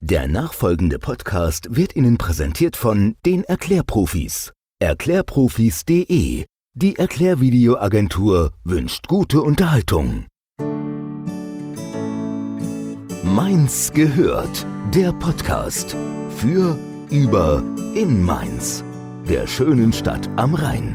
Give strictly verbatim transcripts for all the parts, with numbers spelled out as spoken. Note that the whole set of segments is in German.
Der nachfolgende Podcast wird Ihnen präsentiert von den Erklärprofis. Erklärprofis punkt de. Die Erklärvideoagentur wünscht gute Unterhaltung. Mainz gehört. Der Podcast. Für, über, in Mainz. Der schönen Stadt am Rhein.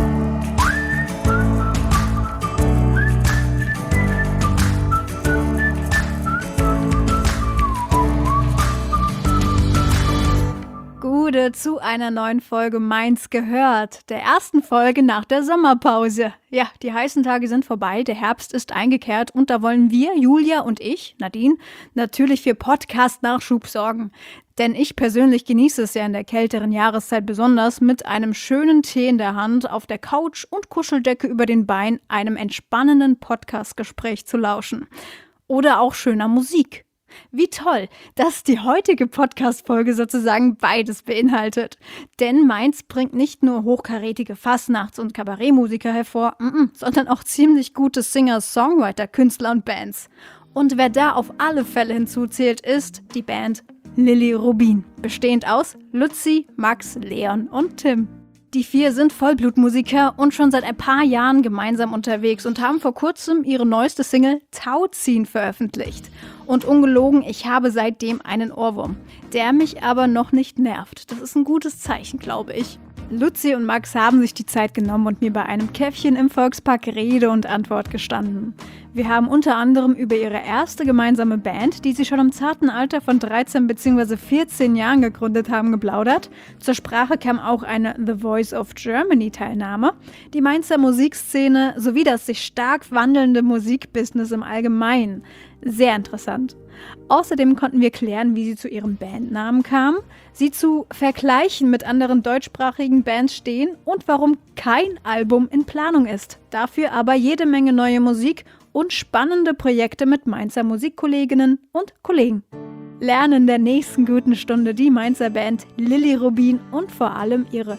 Gute zu einer neuen Folge Mainz gehört, der ersten Folge nach der Sommerpause. Ja, die heißen Tage sind vorbei, der Herbst ist eingekehrt und da wollen wir, Julia und ich, Nadine, natürlich für Podcast-Nachschub sorgen. Denn ich persönlich genieße es ja in der kälteren Jahreszeit besonders, mit einem schönen Tee in der Hand, auf der Couch und Kuscheldecke über den Beinen einem entspannenden Podcast-Gespräch zu lauschen. Oder auch schöner Musik. Wie toll, dass die heutige Podcast-Folge sozusagen beides beinhaltet. Denn Mainz bringt nicht nur hochkarätige Fastnachts- und Kabarettmusiker hervor, mm-mm, sondern auch ziemlich gute Singer, Songwriter, Künstler und Bands. Und wer da auf alle Fälle hinzuzählt, ist die Band Lilly Rubin, bestehend aus Luzi, Max, Leon und Tim. Die vier sind Vollblutmusiker und schon seit ein paar Jahren gemeinsam unterwegs und haben vor kurzem ihre neueste Single Tauziehen veröffentlicht. Und ungelogen, ich habe seitdem einen Ohrwurm, der mich aber noch nicht nervt. Das ist ein gutes Zeichen, glaube ich. Luzi und Max haben sich die Zeit genommen und mir bei einem Käffchen im Volkspark Rede und Antwort gestanden. Wir haben unter anderem über ihre erste gemeinsame Band, die sie schon im zarten Alter von dreizehn bzw. vierzehn Jahren gegründet haben, geplaudert. Zur Sprache kam auch eine The Voice of Germany Teilnahme, die Mainzer Musikszene sowie das sich stark wandelnde Musikbusiness im Allgemeinen. Sehr interessant. Außerdem konnten wir klären, wie sie zu ihrem Bandnamen kamen, sie zu vergleichen mit anderen deutschsprachigen Bands stehen und warum kein Album in Planung ist. Dafür aber jede Menge neue Musik und spannende Projekte mit Mainzer Musikkolleginnen und Kollegen. Lernen in der nächsten guten Stunde die Mainzer Band Lilly Rubin und vor allem ihre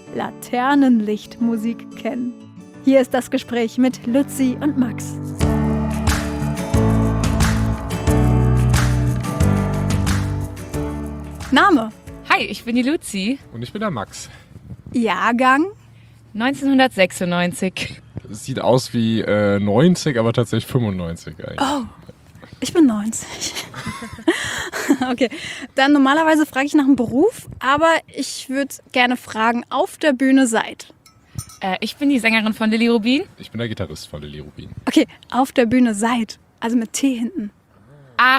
Laternenlichtmusik kennen. Hier ist das Gespräch mit Luzi und Max. Name? Hi, ich bin die Luzi. Und ich bin der Max. Jahrgang? neunzehnhundertsechsundneunzig. Es sieht aus wie äh, neunzig, aber tatsächlich fünfundneunzig eigentlich. Oh, ich bin neunzig. Okay, dann normalerweise frage ich nach dem Beruf, aber ich würde gerne fragen, auf der Bühne seid. Äh, ich bin die Sängerin von Lilly Rubin. Ich bin der Gitarrist von Lilly Rubin. Okay, auf der Bühne seid, also mit T hinten. Ach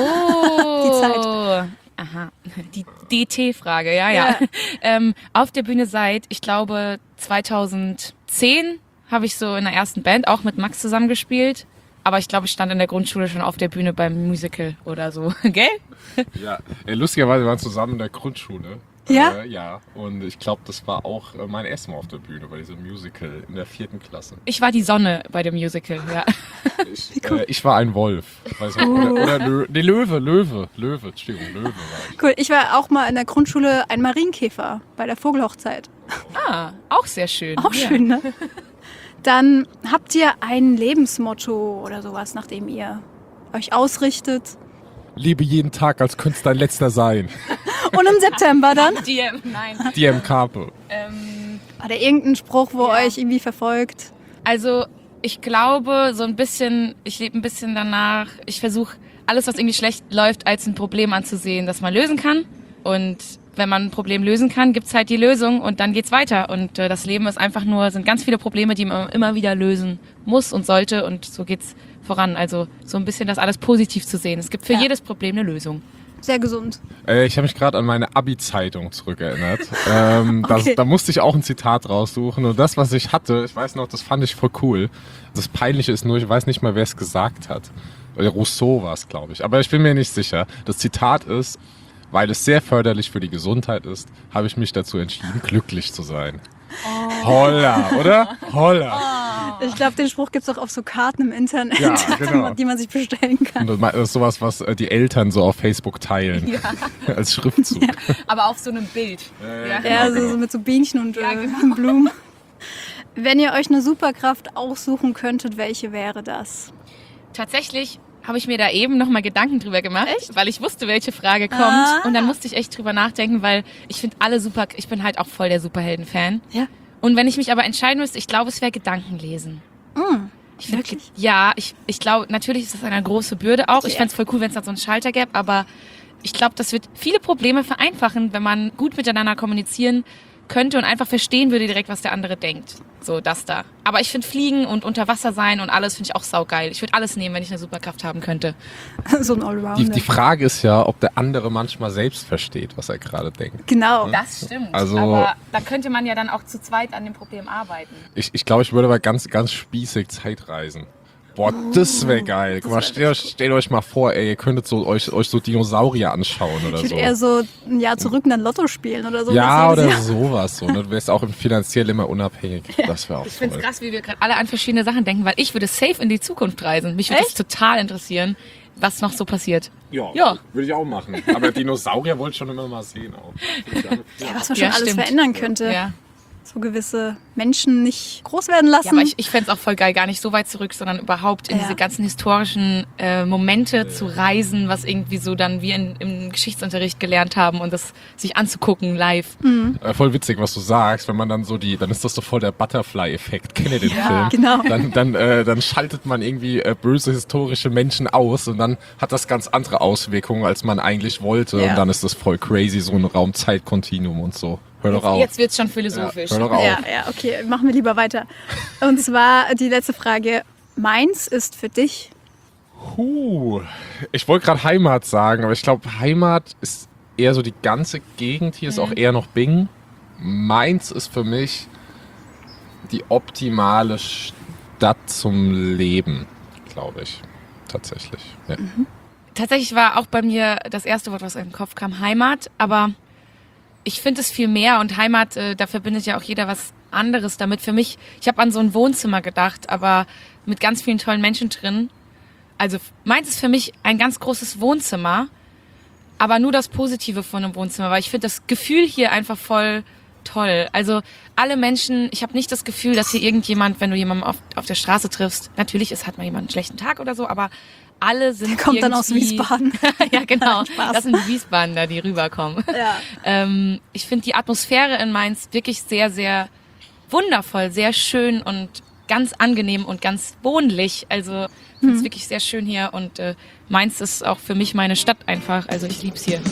so. Die Zeit. Aha, die D T-Frage, ja, ja. ja. ähm, auf der Bühne seit, ich glaube, zweitausendzehn habe ich so in der ersten Band auch mit Max zusammengespielt. Aber ich glaube, ich stand in der Grundschule schon auf der Bühne beim Musical oder so, gell? Ja, äh, lustigerweise waren wir zusammen in der Grundschule. Ja? Äh, ja, und ich glaube, das war auch äh, mein erstes Mal auf der Bühne bei diesem Musical in der vierten Klasse. Ich war die Sonne bei dem Musical, ja. Ich, äh, ich war ein Wolf. Weiß nicht, oder oder Lö- nee, Löwe, Löwe, Löwe, Entschuldigung, Löwe war ich. Cool, ich war auch mal in der Grundschule ein Marienkäfer bei der Vogelhochzeit. Ah, auch sehr schön. Auch ja. schön, ne? Dann habt ihr ein Lebensmotto oder sowas, nach dem ihr euch ausrichtet. Lebe jeden Tag, als könnte es dein letzter sein. Und im September dann? D M, nein. D M Carpe. Ähm, Oder irgendein Spruch, wo Ja. euch irgendwie verfolgt? Also ich glaube so ein bisschen, ich lebe ein bisschen danach, ich versuche alles, was irgendwie schlecht läuft, als ein Problem anzusehen, das man lösen kann. Und wenn man ein Problem lösen kann, gibt's halt die Lösung und dann geht's weiter. Und äh, das Leben ist einfach nur, sind ganz viele Probleme, die man immer wieder lösen muss und sollte und so geht's voran. Also so ein bisschen das alles positiv zu sehen. Es gibt für Ja. jedes Problem eine Lösung. Sehr gesund. Äh, ich habe mich gerade an meine Abi-Zeitung zurückerinnert. ähm, Okay. das, da musste ich auch ein Zitat raussuchen. Und das, was ich hatte, ich weiß noch, das fand ich voll cool. Das Peinliche ist nur, ich weiß nicht mal, wer es gesagt hat. Äh, Rousseau war es, glaube ich. Aber ich bin mir nicht sicher. Das Zitat ist: Weil es sehr förderlich für die Gesundheit ist, habe ich mich dazu entschieden, glücklich zu sein. Oh. Holla, oder? Holla. Ich glaube, den Spruch gibt's auch auf so Karten im Internet, Ja, genau. die man sich bestellen kann. Und das ist sowas, was äh, die Eltern so auf Facebook teilen. Ja. Als Schriftzug. Ja. Aber auf so einem Bild. Ja, Ja, genau, so, so mit so Bienchen und Ja, äh, genau. Blumen. Wenn ihr euch eine Superkraft aussuchen könntet, welche wäre das? Tatsächlich habe ich mir da eben nochmal Gedanken drüber gemacht, Echt? weil ich wusste, welche Frage kommt. Ah. Und dann musste ich echt drüber nachdenken, weil ich finde alle super, ich bin halt auch voll der Superhelden-Fan. Ja. Und wenn ich mich aber entscheiden müsste, ich glaube, es wäre Gedankenlesen. Mm, Ich find, wirklich? Ja, ich, ich glaube, natürlich ist das eine große Bürde auch. Ich Ja. fände es voll cool, wenn es da so einen Schalter gäbe, aber ich glaube, das wird viele Probleme vereinfachen, wenn man gut miteinander kommunizieren könnte und einfach verstehen würde direkt, was der andere denkt. So, das da. Aber ich finde Fliegen und unter Wasser sein und alles finde ich auch saugeil. Ich würde alles nehmen, wenn ich eine Superkraft haben könnte. So ein Die, Allrounder. die Frage ist ja, ob der andere manchmal selbst versteht, was er gerade denkt. Genau. Das stimmt. Also- aber da könnte man ja dann auch zu zweit an dem Problem arbeiten. Ich, ich glaube, ich würde aber ganz, ganz spießig Zeitreisen. Boah, das wäre geil. Guck mal, stellt euch, stellt euch mal vor, ey, ihr könntet so, euch, euch so Dinosaurier anschauen oder Ich würde so. eher so ein Jahr zurück und dann Lotto spielen oder so. Ja, Das oder jedes Jahr. sowas. So, ne? Du wärst auch finanziell immer unabhängig. Das wäre auch Ich finde toll. es krass, wie wir gerade alle an verschiedene Sachen denken, weil ich würde safe in die Zukunft reisen. Mich würde das Echt? total interessieren, was noch so passiert. Ja, Ja. würde ich auch machen. Aber Dinosaurier wollte ich schon immer mal sehen auch. Ja, was man schon Ja, alles stimmt. verändern könnte. Ja. So gewisse Menschen nicht groß werden lassen. Ja, aber ich, ich fände es auch voll geil, gar nicht so weit zurück, sondern überhaupt in Ja. diese ganzen historischen äh, Momente zu reisen, was irgendwie so dann wir in, im Geschichtsunterricht gelernt haben und das sich anzugucken live. Äh, voll witzig, was du sagst, wenn man dann so die, dann ist das so voll der Butterfly-Effekt. Kennt ihr den Ja, Film? genau. Dann, dann, äh, dann schaltet man irgendwie äh, böse historische Menschen aus und dann hat das ganz andere Auswirkungen, als man eigentlich wollte. Ja. Und dann ist das voll crazy, so ein Raum-Zeit-Kontinuum und so. Hör doch auf. Jetzt wird's schon philosophisch. Ja, hör doch auf. Ja, ja, okay, machen wir lieber weiter. Und zwar die letzte Frage. Mainz ist für dich Puh. Ich wollte gerade Heimat sagen, aber ich glaube, Heimat ist eher so die ganze Gegend. Hier ist auch eher noch Bingen. Mainz ist für mich die optimale Stadt zum Leben, glaube ich. Tatsächlich. Ja. Tatsächlich war auch bei mir das erste Wort, was in den Kopf kam, Heimat. Aber ich finde es viel mehr und Heimat, äh, da verbindet ja auch jeder was anderes damit. Für mich, ich habe an so ein Wohnzimmer gedacht, aber mit ganz vielen tollen Menschen drin. Also meins ist für mich ein ganz großes Wohnzimmer, aber nur das Positive von einem Wohnzimmer, weil ich finde das Gefühl hier einfach voll toll. Also alle Menschen, ich habe nicht das Gefühl, dass hier irgendjemand, wenn du jemanden auf, auf der Straße triffst, natürlich ist, hat mal jemand einen schlechten Tag oder so, aber alle sind kommt dann aus irgendwie- Wiesbaden. Ja, genau. Spaß. Das sind die Wiesbadener, die rüberkommen. Ja. Ähm, ich finde die Atmosphäre in Mainz wirklich sehr, sehr wundervoll, sehr schön und ganz angenehm und ganz wohnlich. Also ich finde es wirklich sehr schön hier und äh, Mainz ist auch für mich meine Stadt einfach. Also ich lieb's hier.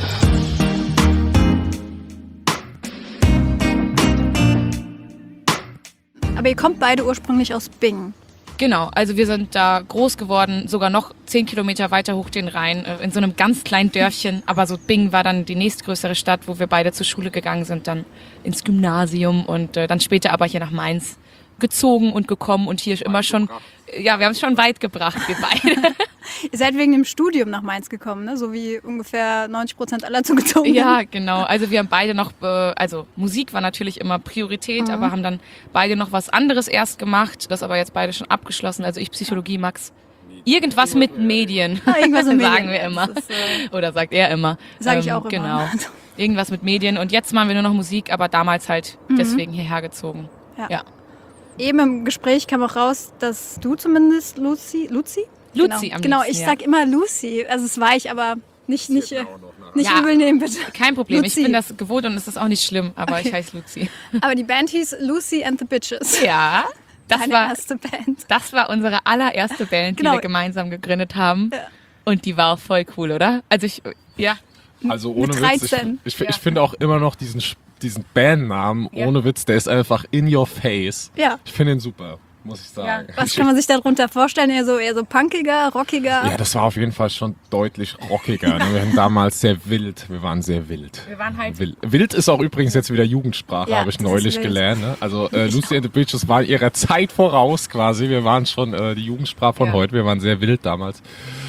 Aber ihr kommt beide ursprünglich aus Bingen. Genau, also wir sind da groß geworden, sogar noch zehn Kilometer weiter hoch den Rhein, äh, in so einem ganz kleinen Dörfchen. Aber so Bingen war dann die nächstgrößere Stadt, wo wir beide zur Schule gegangen sind, dann ins Gymnasium und äh, dann später aber hier nach Mainz gezogen und gekommen und hier immer schon, ja, wir haben es schon weit gebracht, wir beide. Ihr seid wegen dem Studium nach Mainz gekommen, ne? So wie ungefähr neunzig Prozent aller zugezogen. Ja, genau. Also wir haben beide noch, äh, also Musik war natürlich immer Priorität, aber haben dann beide noch was anderes erst gemacht, das aber jetzt beide schon abgeschlossen. Also ich Psychologie, Max irgendwas mit Medien, Ah, irgendwas mit sagen Medien. wir immer. Das ist, äh, Oder sagt er immer. Sag ich Ähm, auch immer. Genau. Irgendwas mit Medien. Und jetzt machen wir nur noch Musik, aber damals halt deswegen hierher gezogen. Ja. Ja. Eben im Gespräch kam auch raus, dass du zumindest Lucy, Lucy? Lucy genau. am Genau, liebsten, ich ja. sag immer Lucy. Also es war ich, aber nicht, nicht, äh, nicht Ja. übel nehmen, bitte. Kein Problem. Lucy. Ich bin das gewohnt und es ist auch nicht schlimm, aber Okay. ich heiße Lucy. Aber die Band hieß Lucy and the Bitches. Ja. Das Deine war, erste Band. das war unsere allererste Band, Genau. die wir gemeinsam gegründet haben. Ja. Und die war auch voll cool, oder? Also ich, ja. Also ohne Mit Witz, ich, dreizehn. ich, Ja. ich finde auch immer noch diesen, diesen Bandnamen, Ja. ohne Witz, der ist einfach in your face. Ja. Ich finde ihn super, muss ich sagen. Was ich, kann man sich darunter vorstellen? Eher so, eher so punkiger, rockiger? Ja, das war auf jeden Fall schon deutlich rockiger. Ne? Wir waren damals sehr wild. Wir waren sehr wild. Wir waren halt Wild. Wild ist auch übrigens jetzt wieder Jugendsprache, Ja, habe ich das ist neulich wild. gelernt. Ne? Also äh, Lucy and the Bitches waren ihrer Zeit voraus quasi. Wir waren schon äh, die Jugendsprache von Ja. heute. Wir waren sehr wild damals.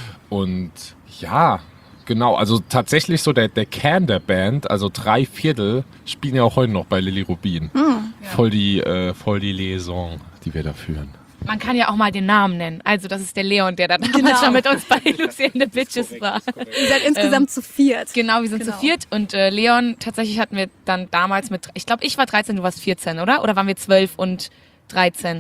Und ja, genau. Also tatsächlich so der, der Kern der Band, also drei Viertel, spielen ja auch heute noch bei Lilly Rubin. Hm. Voll die, äh, voll die Liaison, die wir da führen. Man kann ja auch mal den Namen nennen. Also das ist der Leon, der da damals Genau. schon mit uns bei Lucy and the Bitches war. Ihr seid insgesamt zu viert. Genau, wir sind Genau. zu viert und äh, Leon, tatsächlich hatten wir dann damals mit, ich glaube, ich war dreizehn, du warst vierzehn, oder? Oder waren wir zwölf und dreizehn?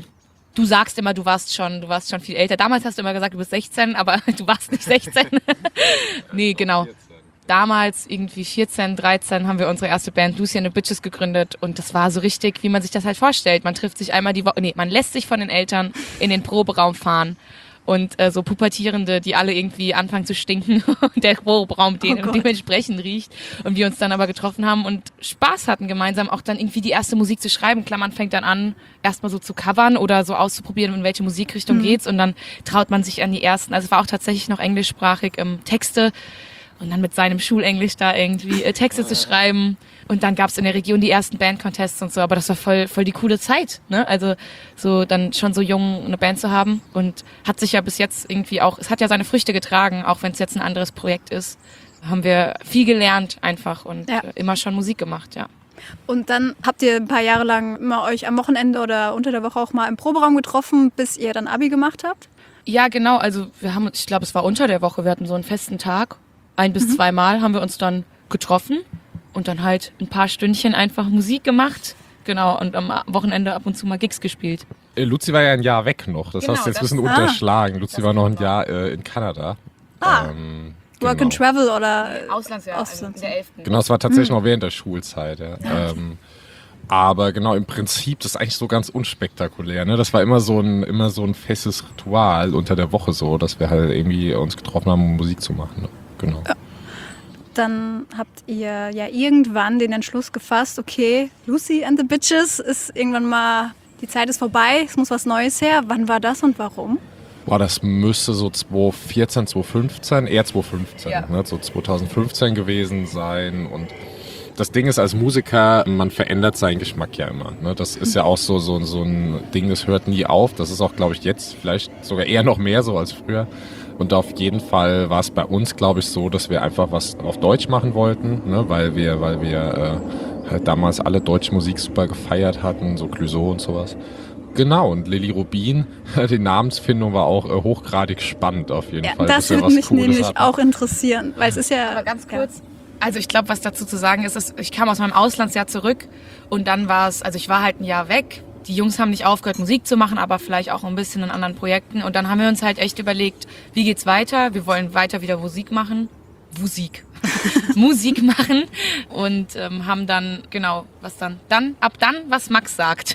du sagst immer, du warst schon, du warst schon viel älter. Damals hast du immer gesagt, du bist sechzehn, aber du warst nicht sechzehn. Nee, genau. Damals irgendwie vierzehn, dreizehn haben wir unsere erste Band Lucy and the Bitches gegründet und das war so richtig, wie man sich das halt vorstellt. Man trifft sich einmal die Woche, nee, man lässt sich von den Eltern in den Proberaum fahren und äh, so Pubertierende, die alle irgendwie anfangen zu stinken und der Proberaum de- Oh dementsprechend riecht und wir uns dann aber getroffen haben und Spaß hatten gemeinsam auch dann irgendwie die erste Musik zu schreiben. Klar, man fängt dann an, erstmal so zu covern oder so auszuprobieren, in welche Musikrichtung mhm. geht's und dann traut man sich an die ersten, also es war auch tatsächlich noch englischsprachig ähm, Texte. Und dann mit seinem Schulenglisch da irgendwie äh, Texte zu schreiben. Und dann gab's in der Region die ersten Bandcontests und so. Aber das war voll voll die coole Zeit, ne? Also so dann schon so jung eine Band zu haben. Und hat sich ja bis jetzt irgendwie auch, es hat ja seine Früchte getragen, auch wenn es jetzt ein anderes Projekt ist. Haben wir viel gelernt einfach und ja. äh, immer schon Musik gemacht, ja. Und dann habt ihr ein paar Jahre lang immer euch am Wochenende oder unter der Woche auch mal im Proberaum getroffen, bis ihr dann Abi gemacht habt? Ja, genau. Also wir haben, ich glaube, es war unter der Woche. Wir hatten so einen festen Tag. Ein bis mhm. zweimal haben wir uns dann getroffen und dann halt ein paar Stündchen einfach Musik gemacht. Genau, und am Wochenende ab und zu mal Gigs gespielt. Äh, Luzi war ja ein Jahr weg noch, das genau, hast du jetzt ein das, bisschen ah, unterschlagen. Luzi war noch ein Jahr äh, in Kanada. Ah, ähm, Work genau. and Travel oder Auslandsjahr, Auslands- also in der elften Genau, es war tatsächlich mhm. noch während der Schulzeit. Ja. Ähm, aber genau, im Prinzip, das ist eigentlich so ganz unspektakulär. Ne? Das war immer so ein immer so ein festes Ritual unter der Woche so, dass wir halt irgendwie uns getroffen haben, um Musik zu machen. Ne? Genau. Ja. Dann habt ihr ja irgendwann den Entschluss gefasst, okay, Lucy and the Bitches ist irgendwann mal, die Zeit ist vorbei, es muss was Neues her. Wann war das und warum? Boah, das müsste so zwanzig vierzehn, zwanzig fünfzehn, eher zwanzig fünfzehn, ja. ne? So zwanzig fünfzehn gewesen sein. Und das Ding ist, als Musiker, man verändert seinen Geschmack ja immer. Ne? Das ist ja auch so, so, so ein Ding, das hört nie auf. Das ist auch, glaube ich, jetzt vielleicht sogar eher noch mehr so als früher. Und auf jeden Fall war es bei uns, glaube ich, so, dass wir einfach was auf Deutsch machen wollten, ne? weil wir, weil wir äh, halt damals alle deutsche Musik super gefeiert hatten, so Clouseau und sowas. Genau, und Lilly Rubin, die Namensfindung war auch äh, hochgradig spannend auf jeden ja, Fall. Das würde mich Cooles nämlich hatten. auch interessieren, weil es ist ja... Aber ganz kurz, ja. Also ich glaube, was dazu zu sagen ist, ist, ich kam aus meinem Auslandsjahr zurück und dann war es, also ich war halt ein Jahr weg. Die Jungs haben nicht aufgehört, Musik zu machen, aber vielleicht auch ein bisschen in anderen Projekten. Und dann haben wir uns halt echt überlegt, wie geht's weiter? Wir wollen weiter wieder Musik machen. Musik. Musik machen. Und ähm, haben dann, genau, was dann? Dann, ab dann, was Max sagt.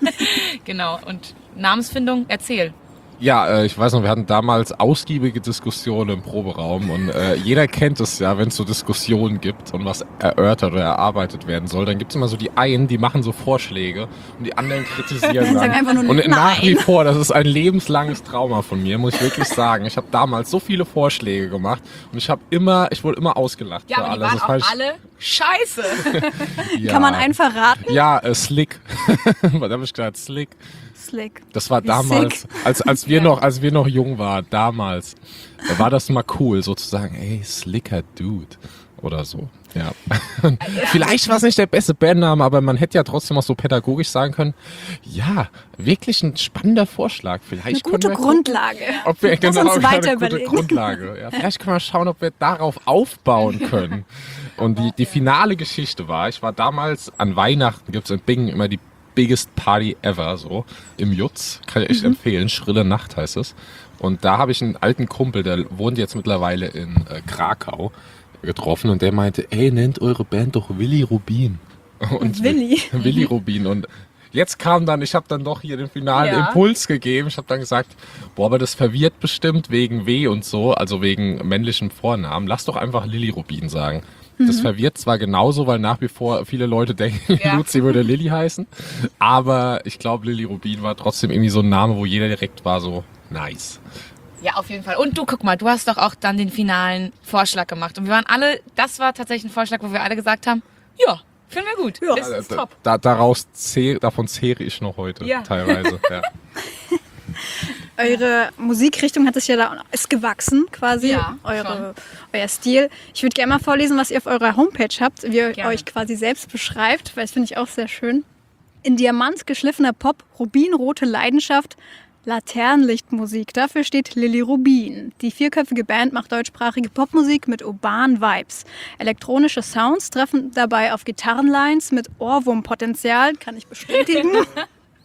Genau. Und Namensfindung, erzähl. Ja, äh, ich weiß noch, wir hatten damals ausgiebige Diskussionen im Proberaum und äh, jeder kennt es ja, wenn es so Diskussionen gibt und was erörtert oder erarbeitet werden soll, dann gibt es immer so die einen, die machen so Vorschläge und die anderen kritisieren dann. Einfach nur Und nein. nach wie vor, das ist ein lebenslanges Trauma von mir, muss ich wirklich sagen. Ich habe damals so viele Vorschläge gemacht und ich habe immer, ich wurde immer ausgelacht Ja, für aber die alles. waren Das auch war ich, alle scheiße. ja. Kann man einen verraten? Ja, äh, Slick. Was habe ich gesagt? Slick. Slick. Das war Wie damals, sick. als als wir noch, als wir noch jung waren, damals, da war das mal cool, sozusagen, ey, slicker Dude oder so. Ja. Vielleicht war es nicht der beste Bandname, aber man hätte ja trotzdem auch so pädagogisch sagen können, ja, wirklich ein spannender Vorschlag. Vielleicht Eine gute können wir Grundlage. gucken, ob wir Lass genau uns eine weiter gute überlegen. Grundlage. Ja, vielleicht können wir schauen, ob wir darauf aufbauen können. Und die die finale Geschichte war, ich war damals an Weihnachten, gibt's in Bingen immer die biggest Party ever, so im Jutz, kann ich echt mhm. empfehlen, Schrille Nacht heißt es. Und da habe ich einen alten Kumpel, der wohnt jetzt mittlerweile in äh, Krakau, getroffen und der meinte, ey, nennt eure Band doch Willy Rubin. Und Willy? Willy Rubin. Und jetzt kam dann, ich habe dann doch hier den finalen Ja. Impuls gegeben. Ich habe dann gesagt, boah, aber das verwirrt bestimmt wegen W und so, also wegen männlichem Vornamen. Lass doch einfach Lilly Rubin sagen. Das verwirrt zwar genauso, weil nach wie vor viele Leute denken, Ja. Luzi würde Lilly heißen, aber ich glaube, Lilly Rubin war trotzdem irgendwie so ein Name, wo jeder direkt war so, nice. Ja, auf jeden Fall. Und du, guck mal, du hast doch auch dann den finalen Vorschlag gemacht. Und wir waren alle, das war tatsächlich ein Vorschlag, wo wir alle gesagt haben, ja, finden wir gut. Ja. Ist, ist Da, top. da, daraus zehr, davon zehre ich noch heute Ja. teilweise. Ja. Eure Musikrichtung hat sich ja da, ist gewachsen quasi, Ja, eure, euer Stil. Ich würde gerne mal vorlesen, was ihr auf eurer Homepage habt, wie ihr Gerne. euch quasi selbst beschreibt, weil das finde ich auch sehr schön. In Diamant geschliffener Pop, rubinrote Leidenschaft, Laternenlichtmusik. Dafür steht Lilly Rubin. Die vierköpfige Band macht deutschsprachige Popmusik mit urbanen Vibes. Elektronische Sounds treffen dabei auf Gitarrenlines mit Ohrwurmpotenzial, kann ich bestätigen.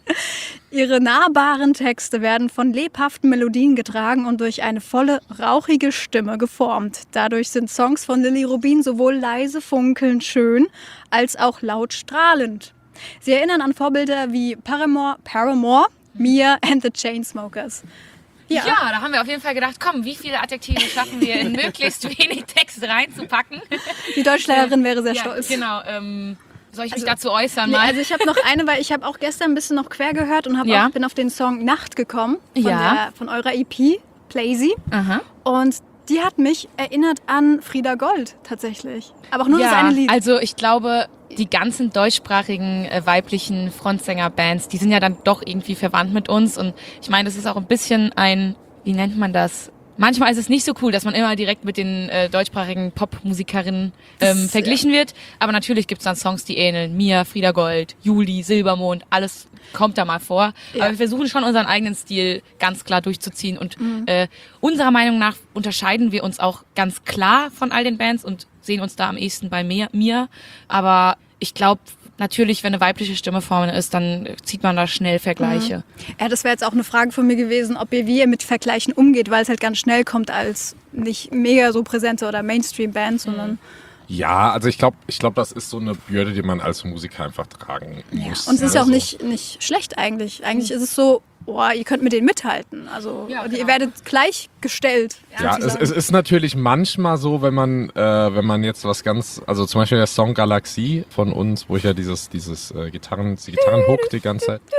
Ihre nahbaren Texte werden von lebhaften Melodien getragen und durch eine volle, rauchige Stimme geformt. Dadurch sind Songs von Lily Rubin sowohl leise funkelnd schön als auch laut strahlend. Sie erinnern an Vorbilder wie Paramore, Paramore, Mia and the Chainsmokers. Ja. ja, da haben wir auf jeden Fall gedacht, komm, wie viele Adjektive schaffen wir in möglichst wenig Text reinzupacken. Die Deutschlehrerin wäre sehr ja, stolz. Genau, ähm, soll ich mich also, dazu äußern? Nee, mal? also ich habe noch eine, weil ich habe auch gestern ein bisschen noch quer gehört und hab ja. auch, bin auf den Song Nacht gekommen von, ja. der, von eurer E P, Plazy. Aha. Und die hat mich erinnert an Frieda Gold tatsächlich. Aber auch nur ja, das eine Lied. Also ich glaube, die ganzen deutschsprachigen äh, weiblichen Frontsänger-Bands, die sind ja dann doch irgendwie verwandt mit uns. Und ich meine, das ist auch ein bisschen ein, wie nennt man das? Manchmal ist es nicht so cool, dass man immer direkt mit den äh, deutschsprachigen Popmusikerinnen ähm, verglichen wird. Aber natürlich gibt's dann Songs, die ähneln. Mia, Frieda Gold, Juli, Silbermond, alles kommt da mal vor. Ja. Aber wir versuchen schon unseren eigenen Stil ganz klar durchzuziehen. Und mhm. äh, unserer Meinung nach unterscheiden wir uns auch ganz klar von all den Bands und sehen uns da am ehesten bei Mia. Aber ich glaube, natürlich, wenn eine weibliche Stimme vorne ist, dann zieht man da schnell Vergleiche. Mhm. Ja, das wäre jetzt auch eine Frage von mir gewesen, ob ihr wie ihr mit Vergleichen umgeht, weil es halt ganz schnell kommt als nicht mega so präsente oder Mainstream-Band, sondern... Ja, also ich glaube, ich glaube, das ist so eine Bürde, die man als Musiker einfach tragen muss. Ja. Und es ist ja auch so. nicht, nicht schlecht eigentlich. Eigentlich mhm. ist es so, boah, ihr könnt mit denen mithalten. Also ja, genau. Ihr werdet gleichgestellt. Ja, es, es ist natürlich manchmal so, wenn man, äh, wenn man jetzt was ganz, also zum Beispiel der Song Galaxie von uns, wo ich ja dieses, dieses äh, Gitarren, die Gitarrenhook die ganze Zeit.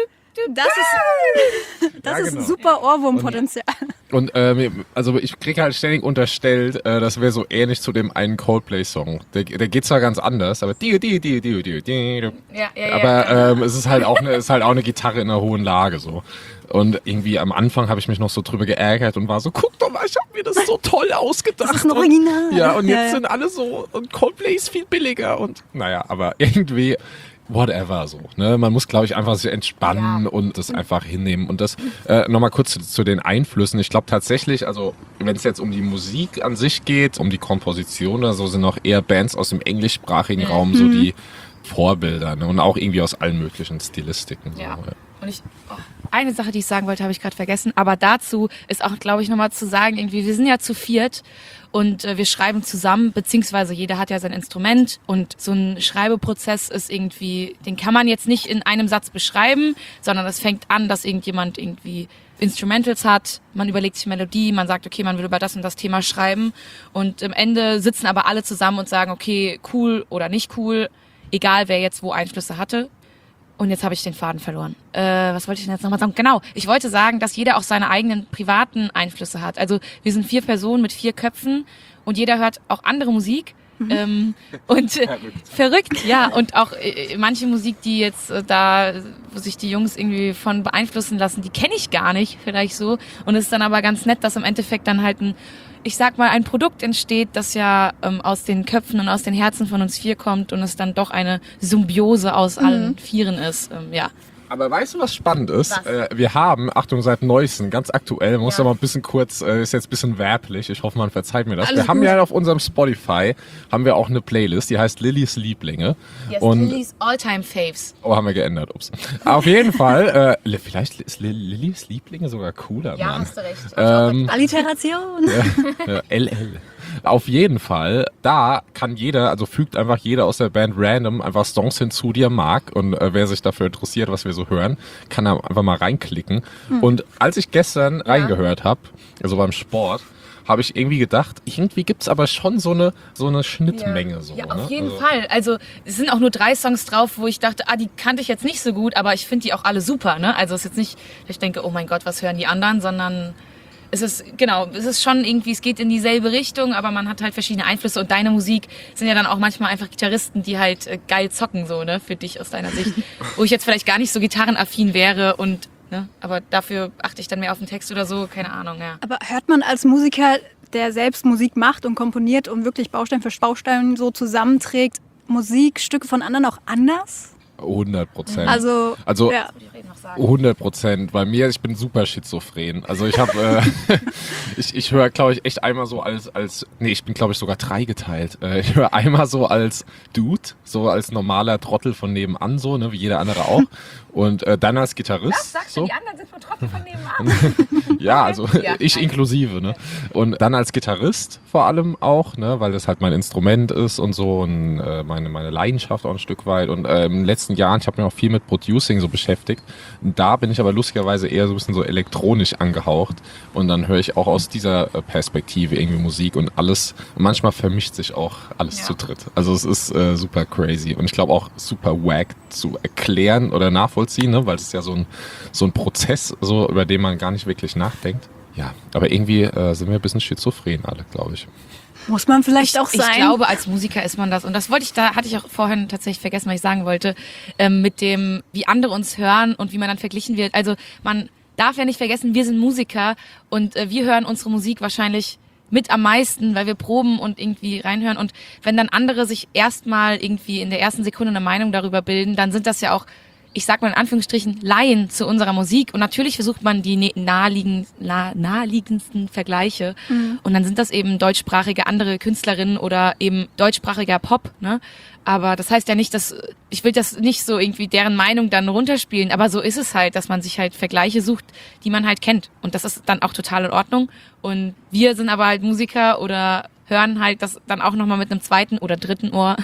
Das ist, das ja, ist genau. super Ohrwurmpotenzial. Und äh, also ich kriege halt ständig unterstellt, äh, das wäre so ähnlich zu dem einen Coldplay-Song. Der, der geht zwar ganz anders, aber die, die, die, die, die, die. Ja, ja, aber ähm, es ist halt auch eine, ist halt auch eine Gitarre in einer hohen Lage so. Und irgendwie am Anfang habe ich mich noch so drüber geärgert und war so, guck doch mal, ich habe mir das so toll ausgedacht. Das ist ein Original. Und, ja, und jetzt ja, ja. sind alle so, und Coldplay ist viel billiger und naja, aber irgendwie... Whatever so. Ne? Man muss, glaube ich, einfach sich entspannen ja. und das einfach hinnehmen. Und das äh, nochmal kurz zu, zu den Einflüssen. Ich glaube tatsächlich, also wenn es jetzt um die Musik an sich geht, um die Komposition oder so, sind auch eher Bands aus dem englischsprachigen mhm. Raum so die Vorbilder. Ne? Und auch irgendwie aus allen möglichen Stilistiken. So, ja. ja. Und ich, oh, eine Sache, die ich sagen wollte, habe ich gerade vergessen. Aber dazu ist auch, glaube ich, nochmal zu sagen, irgendwie, wir sind ja zu viert und äh, wir schreiben zusammen, beziehungsweise jeder hat ja sein Instrument und so ein Schreibeprozess ist irgendwie, den kann man jetzt nicht in einem Satz beschreiben, sondern es fängt an, dass irgendjemand irgendwie Instrumentals hat, man überlegt sich Melodie, man sagt, okay, man will über das und das Thema schreiben und am Ende sitzen aber alle zusammen und sagen, okay, cool oder nicht cool, egal wer jetzt wo Einflüsse hatte. Und jetzt habe ich den Faden verloren. Äh, was wollte ich denn jetzt nochmal sagen? Genau, ich wollte sagen, dass jeder auch seine eigenen privaten Einflüsse hat. Also wir sind vier Personen mit vier Köpfen und jeder hört auch andere Musik. Mhm. Ähm, und äh, verrückt. verrückt, ja. Und auch äh, manche Musik, die jetzt äh, da, wo sich die Jungs irgendwie von beeinflussen lassen, die kenne ich gar nicht, vielleicht so. Und es ist dann aber ganz nett, dass im Endeffekt dann halt ein, ich sag mal, ein Produkt entsteht, das ja ähm, aus den Köpfen und aus den Herzen von uns vier kommt und es dann doch eine Symbiose aus mhm. allen Vieren ist, ähm, ja. Aber weißt du, was spannend ist? Äh, wir haben, Achtung, seit Neuestem, ganz aktuell, muss ja mal ein bisschen kurz, äh, ist jetzt ein bisschen werblich, ich hoffe, man verzeiht mir das. Alles wir haben gut. ja auf unserem Spotify, haben wir auch eine Playlist, die heißt Lillys Lieblinge. Yes, und Lillys All-Time Faves. Oh, haben wir geändert, ups. Auf jeden Fall, äh, vielleicht ist Lillys Lieblinge sogar cooler, ja, Mann. hast du recht. Ähm, Alliteration. Ja, ja, L L. Auf jeden Fall, da kann jeder, also fügt einfach jeder aus der Band random einfach Songs hinzu, die er mag. Und äh, wer sich dafür interessiert, was wir so hören, kann da einfach mal reinklicken. Hm. Und als ich gestern ja. reingehört habe, also beim Sport, habe ich irgendwie gedacht, irgendwie gibt's aber schon so eine so eine Schnittmenge. Ja, so, ja auf ne? jeden also, Fall. Also es sind auch nur drei Songs drauf, wo ich dachte, ah, die kannte ich jetzt nicht so gut, aber ich finde die auch alle super. Ne? Also es ist jetzt nicht, dass ich denke, oh mein Gott, was hören die anderen, sondern... Es ist, genau, es ist schon irgendwie, es geht in dieselbe Richtung, aber man hat halt verschiedene Einflüsse und deine Musik sind ja dann auch manchmal einfach Gitarristen, die halt äh, geil zocken, so, ne, für dich aus deiner Sicht. Wo ich jetzt vielleicht gar nicht so gitarrenaffin wäre und, ne, aber dafür achte ich dann mehr auf den Text oder so, keine Ahnung, ja. Aber hört man als Musiker, der selbst Musik macht und komponiert und wirklich Baustein für Baustein so zusammenträgt, Musikstücke von anderen auch anders? hundert Prozent. Also, also ja. hundert Prozent. Bei mir, ich bin super schizophren. Also ich habe, äh, ich, ich höre, glaube ich, echt einmal so als, als, nee, ich bin, glaube ich, sogar dreigeteilt. Äh, ich höre einmal so als Dude, so als normaler Trottel von nebenan, so, ne, wie jeder andere auch. Und äh, dann als Gitarrist. Das sagst du, so. die anderen sind von Trottel von nebenan. Ja, also Ja. ich inklusive, ne? Und dann als Gitarrist vor allem auch, ne, weil das halt mein Instrument ist und so und äh, meine meine Leidenschaft auch ein Stück weit. Und äh, in den letzten Jahren, ich habe mich auch viel mit Producing so beschäftigt. Und da bin ich aber lustigerweise eher so ein bisschen so elektronisch angehaucht. Und dann höre ich auch aus dieser äh, Perspektive irgendwie Musik und alles. Und manchmal vermischt sich auch alles Ja. zu dritt. Also es ist äh, super crazy und ich glaube auch super wack zu erklären oder nachvollziehen, ne, weil es ist ja so ein so ein Prozess, so über den man gar nicht wirklich nachdenkt. Ja, aber irgendwie äh, sind wir ein bisschen schizophren alle, glaube ich. Muss man vielleicht auch Ich sein. glaube, als Musiker ist man das. Und das wollte ich, da hatte ich auch vorhin tatsächlich vergessen, was ich sagen wollte, ähm, mit dem, wie andere uns hören und wie man dann verglichen wird. Also man darf ja nicht vergessen, wir sind Musiker und äh, wir hören unsere Musik wahrscheinlich mit am meisten, weil wir proben und irgendwie reinhören. Und wenn dann andere sich erstmal irgendwie in der ersten Sekunde eine Meinung darüber bilden, dann sind das ja auch, ich sag mal in Anführungsstrichen, Laien zu unserer Musik. Und natürlich versucht man die ne- naheliegend, nah, naheliegendsten Vergleiche. Mhm. Und dann sind das eben deutschsprachige andere Künstlerinnen oder eben deutschsprachiger Pop. Ne? Aber das heißt ja nicht, dass, ich will das nicht so irgendwie deren Meinung dann runterspielen. Aber so ist es halt, dass man sich halt Vergleiche sucht, die man halt kennt. Und das ist dann auch total in Ordnung. Und wir sind aber halt Musiker oder hören halt das dann auch nochmal mit einem zweiten oder dritten Ohr.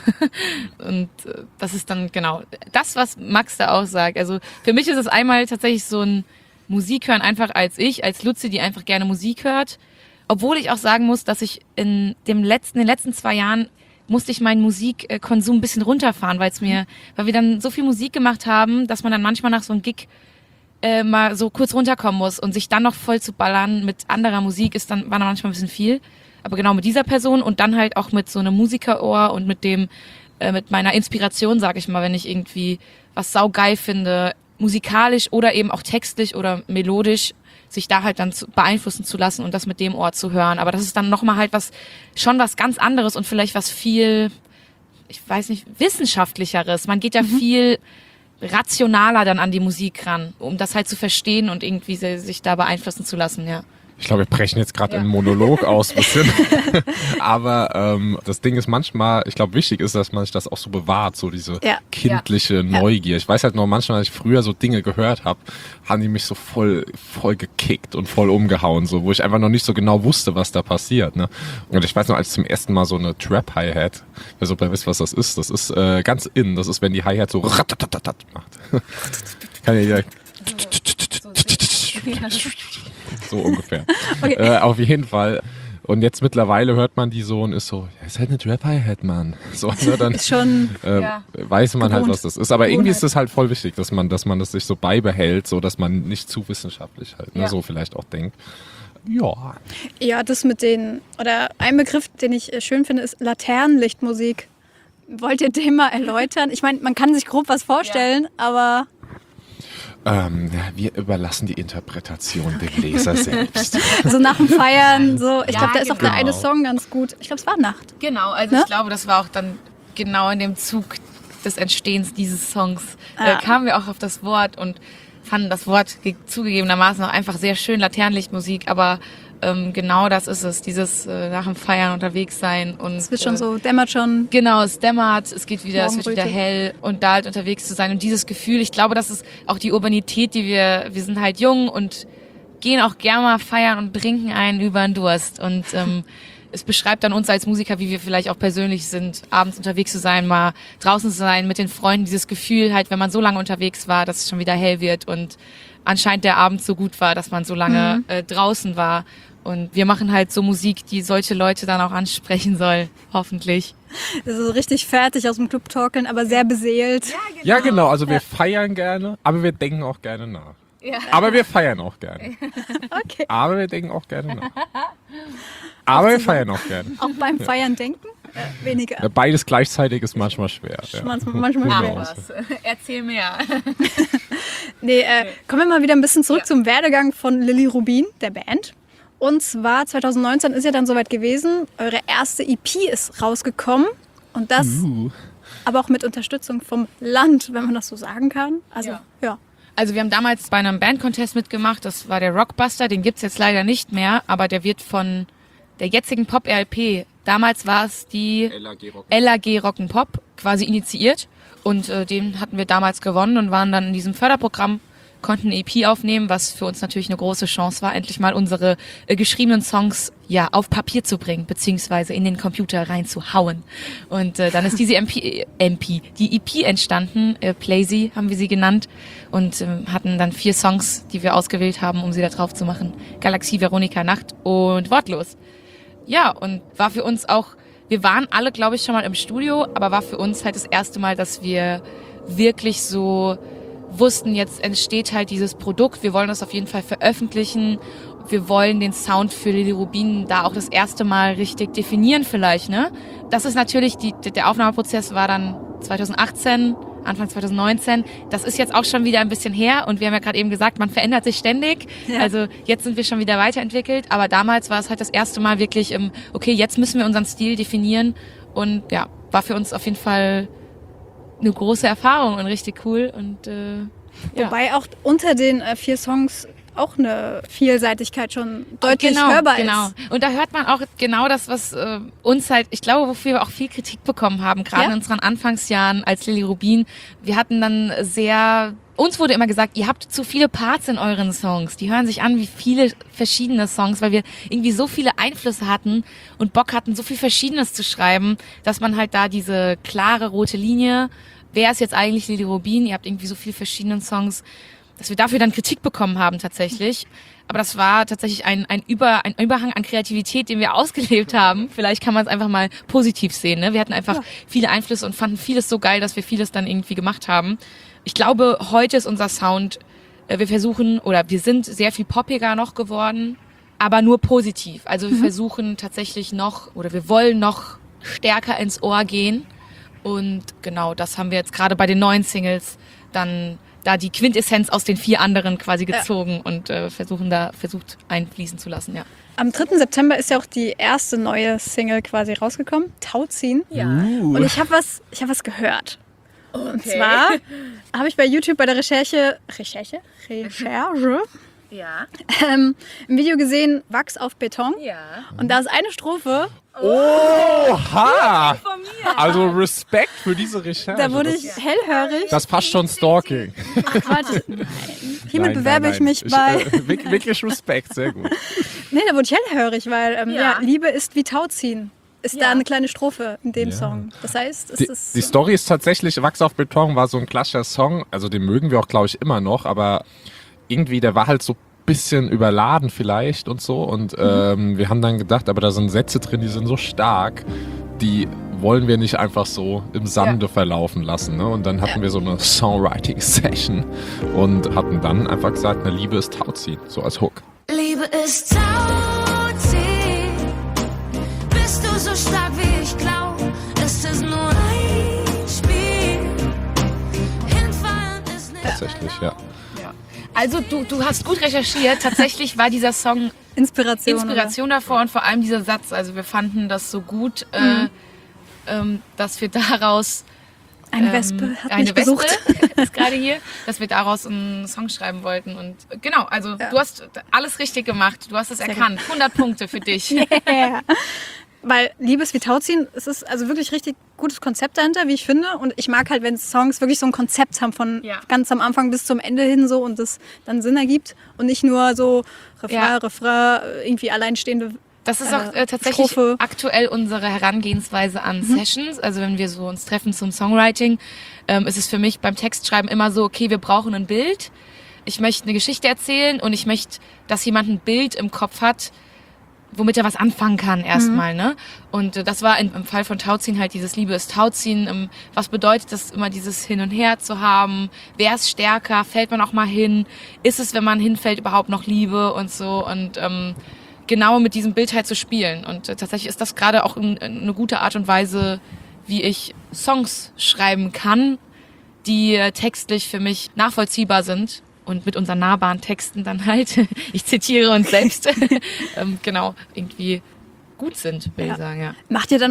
Und äh, das ist dann genau das, was Max da auch sagt. Also für mich ist es einmal tatsächlich so ein Musik hören einfach als ich, als Luzi, die einfach gerne Musik hört. Obwohl ich auch sagen muss, dass ich in dem letzten, in den letzten zwei Jahren musste ich meinen Musikkonsum ein bisschen runterfahren, weil es mir, weil wir dann so viel Musik gemacht haben, dass man dann manchmal nach so einem Gig äh, mal so kurz runterkommen muss und sich dann noch voll zu ballern mit anderer Musik ist dann, war dann manchmal ein bisschen viel. Aber genau mit dieser Person und dann halt auch mit so einem Musikerohr und mit dem, äh, mit meiner Inspiration, sag ich mal, wenn ich irgendwie was saugeil finde, musikalisch oder eben auch textlich oder melodisch, sich da halt dann zu, beeinflussen zu lassen und das mit dem Ohr zu hören. Aber das ist dann nochmal halt was, schon was ganz anderes und vielleicht was viel, ich weiß nicht, wissenschaftlicheres. Man geht ja mhm. viel rationaler dann an die Musik ran, um das halt zu verstehen und irgendwie sich da beeinflussen zu lassen, ja. Ich glaube, wir brechen jetzt gerade Ja. einen Monolog aus ein bisschen. Aber ähm, das Ding ist manchmal, ich glaube, wichtig ist, dass man sich das auch so bewahrt, so diese Ja. kindliche Ja. Neugier. Ich weiß halt noch manchmal, als ich früher so Dinge gehört habe, haben die mich so voll voll gekickt und voll umgehauen, so wo ich einfach noch nicht so genau wusste, was da passiert. Ne? Und ich weiß noch, als ich zum ersten Mal so eine Trap-Hi-Hat, wer so wisst, was das ist, das ist äh, ganz in, das ist, wenn die Hi-Hat so ratatatatat macht. Kann ja so ungefähr. Okay. Äh, auf jeden Fall. Und jetzt mittlerweile hört man die so und ist so, ja, ist halt eine Trap-Hi-Hat, Mann. So, ne, dann Ist schon äh, Ja. weiß man halt, Gewohnt. was das ist. Aber irgendwie Gewohnheit. ist es halt voll wichtig, dass man, dass man das sich so beibehält, so dass man nicht zu wissenschaftlich halt, ne, Ja. so vielleicht auch denkt. Ja. Ja, das mit den, oder ein Begriff, den ich äh, schön finde, ist Laternenlichtmusik. Wollt ihr den mal erläutern? Ich meine, man kann sich grob was vorstellen, aber Ähm, ja, wir überlassen die Interpretation dem Leser selbst. so nach dem Feiern, so, ich Ja, glaube, da ist auch der genau. eine Song ganz gut. Ich glaube, es war Nacht. Genau, also Ne? ich glaube, das war auch dann genau in dem Zug des Entstehens dieses Songs. Ah. Da kamen wir auch auf das Wort und fanden das Wort ge- zugegebenermaßen auch einfach sehr schön, Laternenlichtmusik, aber ähm, genau das ist es, dieses äh, nach dem Feiern unterwegs sein und Es wird schon äh, so, dämmert schon. Genau, es dämmert, es geht wieder, es wird wieder Morgenröte. hell und da halt unterwegs zu sein und dieses Gefühl, ich glaube, das ist auch die Urbanität, die wir, wir sind halt jung und gehen auch gerne mal feiern und trinken einen über den Durst und ähm, es beschreibt dann uns als Musiker, wie wir vielleicht auch persönlich sind, abends unterwegs zu sein, mal draußen zu sein mit den Freunden, dieses Gefühl halt, wenn man so lange unterwegs war, dass es schon wieder hell wird und anscheinend der Abend so gut war, dass man so lange Mhm. äh, draußen war. Und wir machen halt so Musik, die solche Leute dann auch ansprechen soll, hoffentlich. So richtig fertig aus dem Club torkeln, aber sehr beseelt. Ja, genau. Also wir feiern gerne, aber wir denken auch gerne nach. Ja. Aber wir feiern auch gerne. Okay. Aber wir denken auch gerne nach. Aber wir feiern auch gerne. Auch beim Feiern denken? Äh, weniger. Ja, beides gleichzeitig ist manchmal schwer. Ja. Manchmal, manchmal Genau. schwer. was. Erzähl mehr. Nee, äh, kommen wir mal wieder ein bisschen zurück zum Werdegang von Lilly Rubin, der Band. Und zwar zwanzig neunzehn ist ja dann soweit gewesen, eure erste E P ist rausgekommen. Und das, Uh. Aber auch mit Unterstützung vom Land, wenn man das so sagen kann. Also, ja. ja. Also wir haben damals bei einem Bandcontest mitgemacht, das war der Rockbuster, den gibt's jetzt leider nicht mehr, aber der wird von der jetzigen Pop-R L P, damals war es die L A G Rock'n'Pop, quasi initiiert und äh, den hatten wir damals gewonnen und waren dann in diesem Förderprogramm, konnten eine E P aufnehmen, was für uns natürlich eine große Chance war, endlich mal unsere äh, geschriebenen Songs ja auf Papier zu bringen, beziehungsweise in den Computer reinzuhauen. Und äh, dann ist diese M P, äh, M P, die E P entstanden, äh, Playsy haben wir sie genannt und äh, hatten dann vier Songs, die wir ausgewählt haben, um sie da drauf zu machen. Galaxie, Veronika, Nacht und Wortlos. Ja, und war für uns auch, wir waren alle, glaube ich, schon mal im Studio, aber war für uns halt das erste Mal, dass wir wirklich so wussten, jetzt entsteht halt dieses Produkt, wir wollen das auf jeden Fall veröffentlichen, wir wollen den Sound für Lili Rubin da auch das erste Mal richtig definieren vielleicht, ne? Das ist natürlich, die, der Aufnahmeprozess war dann zwanzig achtzehn, Anfang zwanzig neunzehn, das ist jetzt auch schon wieder ein bisschen her und wir haben ja gerade eben gesagt, man verändert sich ständig, ja. Also jetzt sind wir schon wieder weiterentwickelt, aber damals war es halt das erste Mal wirklich im, okay, jetzt müssen wir unseren Stil definieren und ja, war für uns auf jeden Fall eine große Erfahrung und richtig cool. Und äh, ja. Wobei auch unter den äh, vier Songs auch eine Vielseitigkeit schon deutlich genau, hörbar genau. ist. Genau. Und da hört man auch genau das, was äh, uns halt, ich glaube, wofür wir auch viel Kritik bekommen haben, gerade ja? in unseren Anfangsjahren als Lili Rubin. Wir hatten dann sehr, uns wurde immer gesagt, ihr habt zu viele Parts in euren Songs. Die hören sich an wie viele verschiedene Songs, weil wir irgendwie so viele Einflüsse hatten und Bock hatten, so viel Verschiedenes zu schreiben, dass man halt da diese klare rote Linie, wer ist jetzt eigentlich Lili Rubin? Ihr habt irgendwie so viele verschiedene Songs, dass wir dafür dann Kritik bekommen haben tatsächlich. Aber das war tatsächlich ein, ein, Über, ein Überhang an Kreativität, den wir ausgelebt haben. Vielleicht kann man es einfach mal positiv sehen. Ne? Wir hatten einfach ja. viele Einflüsse und fanden vieles so geil, dass wir vieles dann irgendwie gemacht haben. Ich glaube, heute ist unser Sound, äh, wir versuchen, oder wir sind sehr viel poppiger noch geworden, aber nur positiv. Also wir mhm. versuchen tatsächlich noch, oder wir wollen noch stärker ins Ohr gehen. Und genau, das haben wir jetzt gerade bei den neuen Singles dann da die Quintessenz aus den vier anderen quasi gezogen ja. und äh, versuchen da versucht einfließen zu lassen, ja. Am dritten September ist ja auch die erste neue Single quasi rausgekommen, Tauziehen. Ja. Uh. Und ich habe was, ich habe was gehört. Okay. Und zwar habe ich bei YouTube bei der Recherche, Recherche, Recherche, ja. ähm, im Video gesehen, Wachs auf Beton. Ja. Und da ist eine Strophe. Oha! Also Respekt für diese Recherche. Da wurde ich das, hellhörig. Das passt schon Stalking. Ach, warte. Nein. Hiermit nein, bewerbe nein, ich mich ich, bei... Äh, wirklich Respekt, sehr gut. Nee, da wurde ich hellhörig, weil ähm, ja. ja, Liebe ist wie Tauziehen. Ist ja. da eine kleine Strophe in dem ja. Song. Das heißt, es die, ist... Die Story ist tatsächlich, Wachs auf Beton war so ein klassischer Song. Also den mögen wir auch, glaube ich, immer noch. Aber irgendwie, der war halt so bisschen überladen vielleicht und so und ähm, wir haben dann gedacht, aber da sind Sätze drin, die sind so stark, die wollen wir nicht einfach so im Sande ja. verlaufen lassen, ne? Und dann hatten ja. wir so eine Songwriting-Session und hatten dann einfach gesagt, eine Liebe ist Tauziehen, so als Hook. Liebe ist Tauziehen, bist du so stark wie ich glaub, ist es nur ein Spiel, hinfallen ist nicht Tatsächlich, ja. Also du, du hast gut recherchiert. Tatsächlich war dieser Song Inspiration, Inspiration davor und vor allem dieser Satz. Also wir fanden das so gut, mhm. äh, ähm, dass wir daraus eine ähm, Wespe hat eine mich besucht. Wespe ist gerade hier, dass wir daraus einen Song schreiben wollten. Und genau, also ja. du hast alles richtig gemacht. Du hast es Sehr erkannt. hundert Punkte für dich. Yeah. Weil Liebe ist wie Tauziehen, es ist also wirklich richtig gutes Konzept dahinter, wie ich finde. Und ich mag halt, wenn Songs wirklich so ein Konzept haben, von ja. ganz am Anfang bis zum Ende hin so und das dann Sinn ergibt. Und nicht nur so Refrain, ja. Refrain, irgendwie alleinstehende Das ist auch äh, tatsächlich Strophe. Aktuell unsere Herangehensweise an mhm. Sessions. Also wenn wir so uns treffen zum Songwriting, ähm, ist es für mich beim Textschreiben immer so, okay, wir brauchen ein Bild. Ich möchte eine Geschichte erzählen und ich möchte, dass jemand ein Bild im Kopf hat, womit er was anfangen kann erstmal, mhm. ne? Und äh, das war in, im Fall von Tauziehen halt dieses Liebe ist Tauziehen. Ähm, was bedeutet das, immer dieses Hin und Her zu haben? Wer ist stärker? Fällt man auch mal hin? Ist es, wenn man hinfällt, überhaupt noch Liebe und so? Und ähm, genau mit diesem Bild halt zu spielen. Und äh, tatsächlich ist das gerade auch in, in eine gute Art und Weise, wie ich Songs schreiben kann, die äh, textlich für mich nachvollziehbar sind. Und mit unseren nahbaren Texten dann halt, ich zitiere uns selbst, ähm, genau, irgendwie gut sind, will ja. ich sagen, ja. Macht ihr dann auch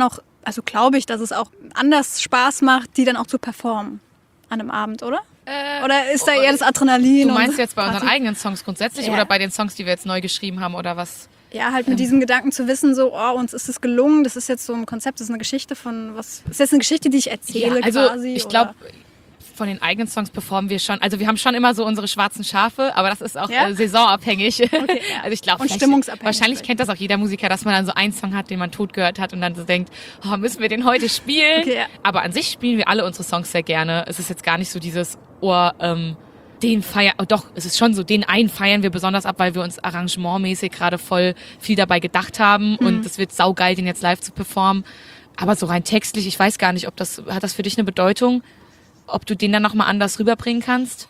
also glaube ich, dass es auch anders Spaß macht, die dann auch zu performen an einem Abend, oder? Äh, Oder ist da eher das Adrenalin? Du meinst und jetzt bei unseren Party? eigenen Songs grundsätzlich Ja. oder bei den Songs, die wir jetzt neu geschrieben haben oder was? Ja, halt mit diesem Gedanken zu wissen, so, oh, uns ist es gelungen, das ist jetzt so ein Konzept, das ist eine Geschichte von, was, das ist jetzt eine Geschichte, die ich erzähle Ja, also quasi. ich oder- glaube, von den eigenen Songs performen wir schon. Also wir haben schon immer so unsere schwarzen Schafe, aber das ist auch Ja? äh, saisonabhängig. ja. Also ich glaube, Und stimmungsabhängig wahrscheinlich vielleicht. kennt das auch jeder Musiker, dass man dann so einen Song hat, den man tot gehört hat und dann so denkt, oh, müssen wir den heute spielen? Okay, ja. Aber an sich spielen wir alle unsere Songs sehr gerne. Es ist jetzt gar nicht so dieses, oh, ähm, den feiern, oh doch, es ist schon so, den einen feiern wir besonders ab, weil wir uns arrangementmäßig gerade voll viel dabei gedacht haben Mhm. und es wird saugeil, den jetzt live zu performen. Aber so rein textlich, ich weiß gar nicht, ob das, hat das für dich eine Bedeutung? Ob du den dann nochmal anders rüberbringen kannst?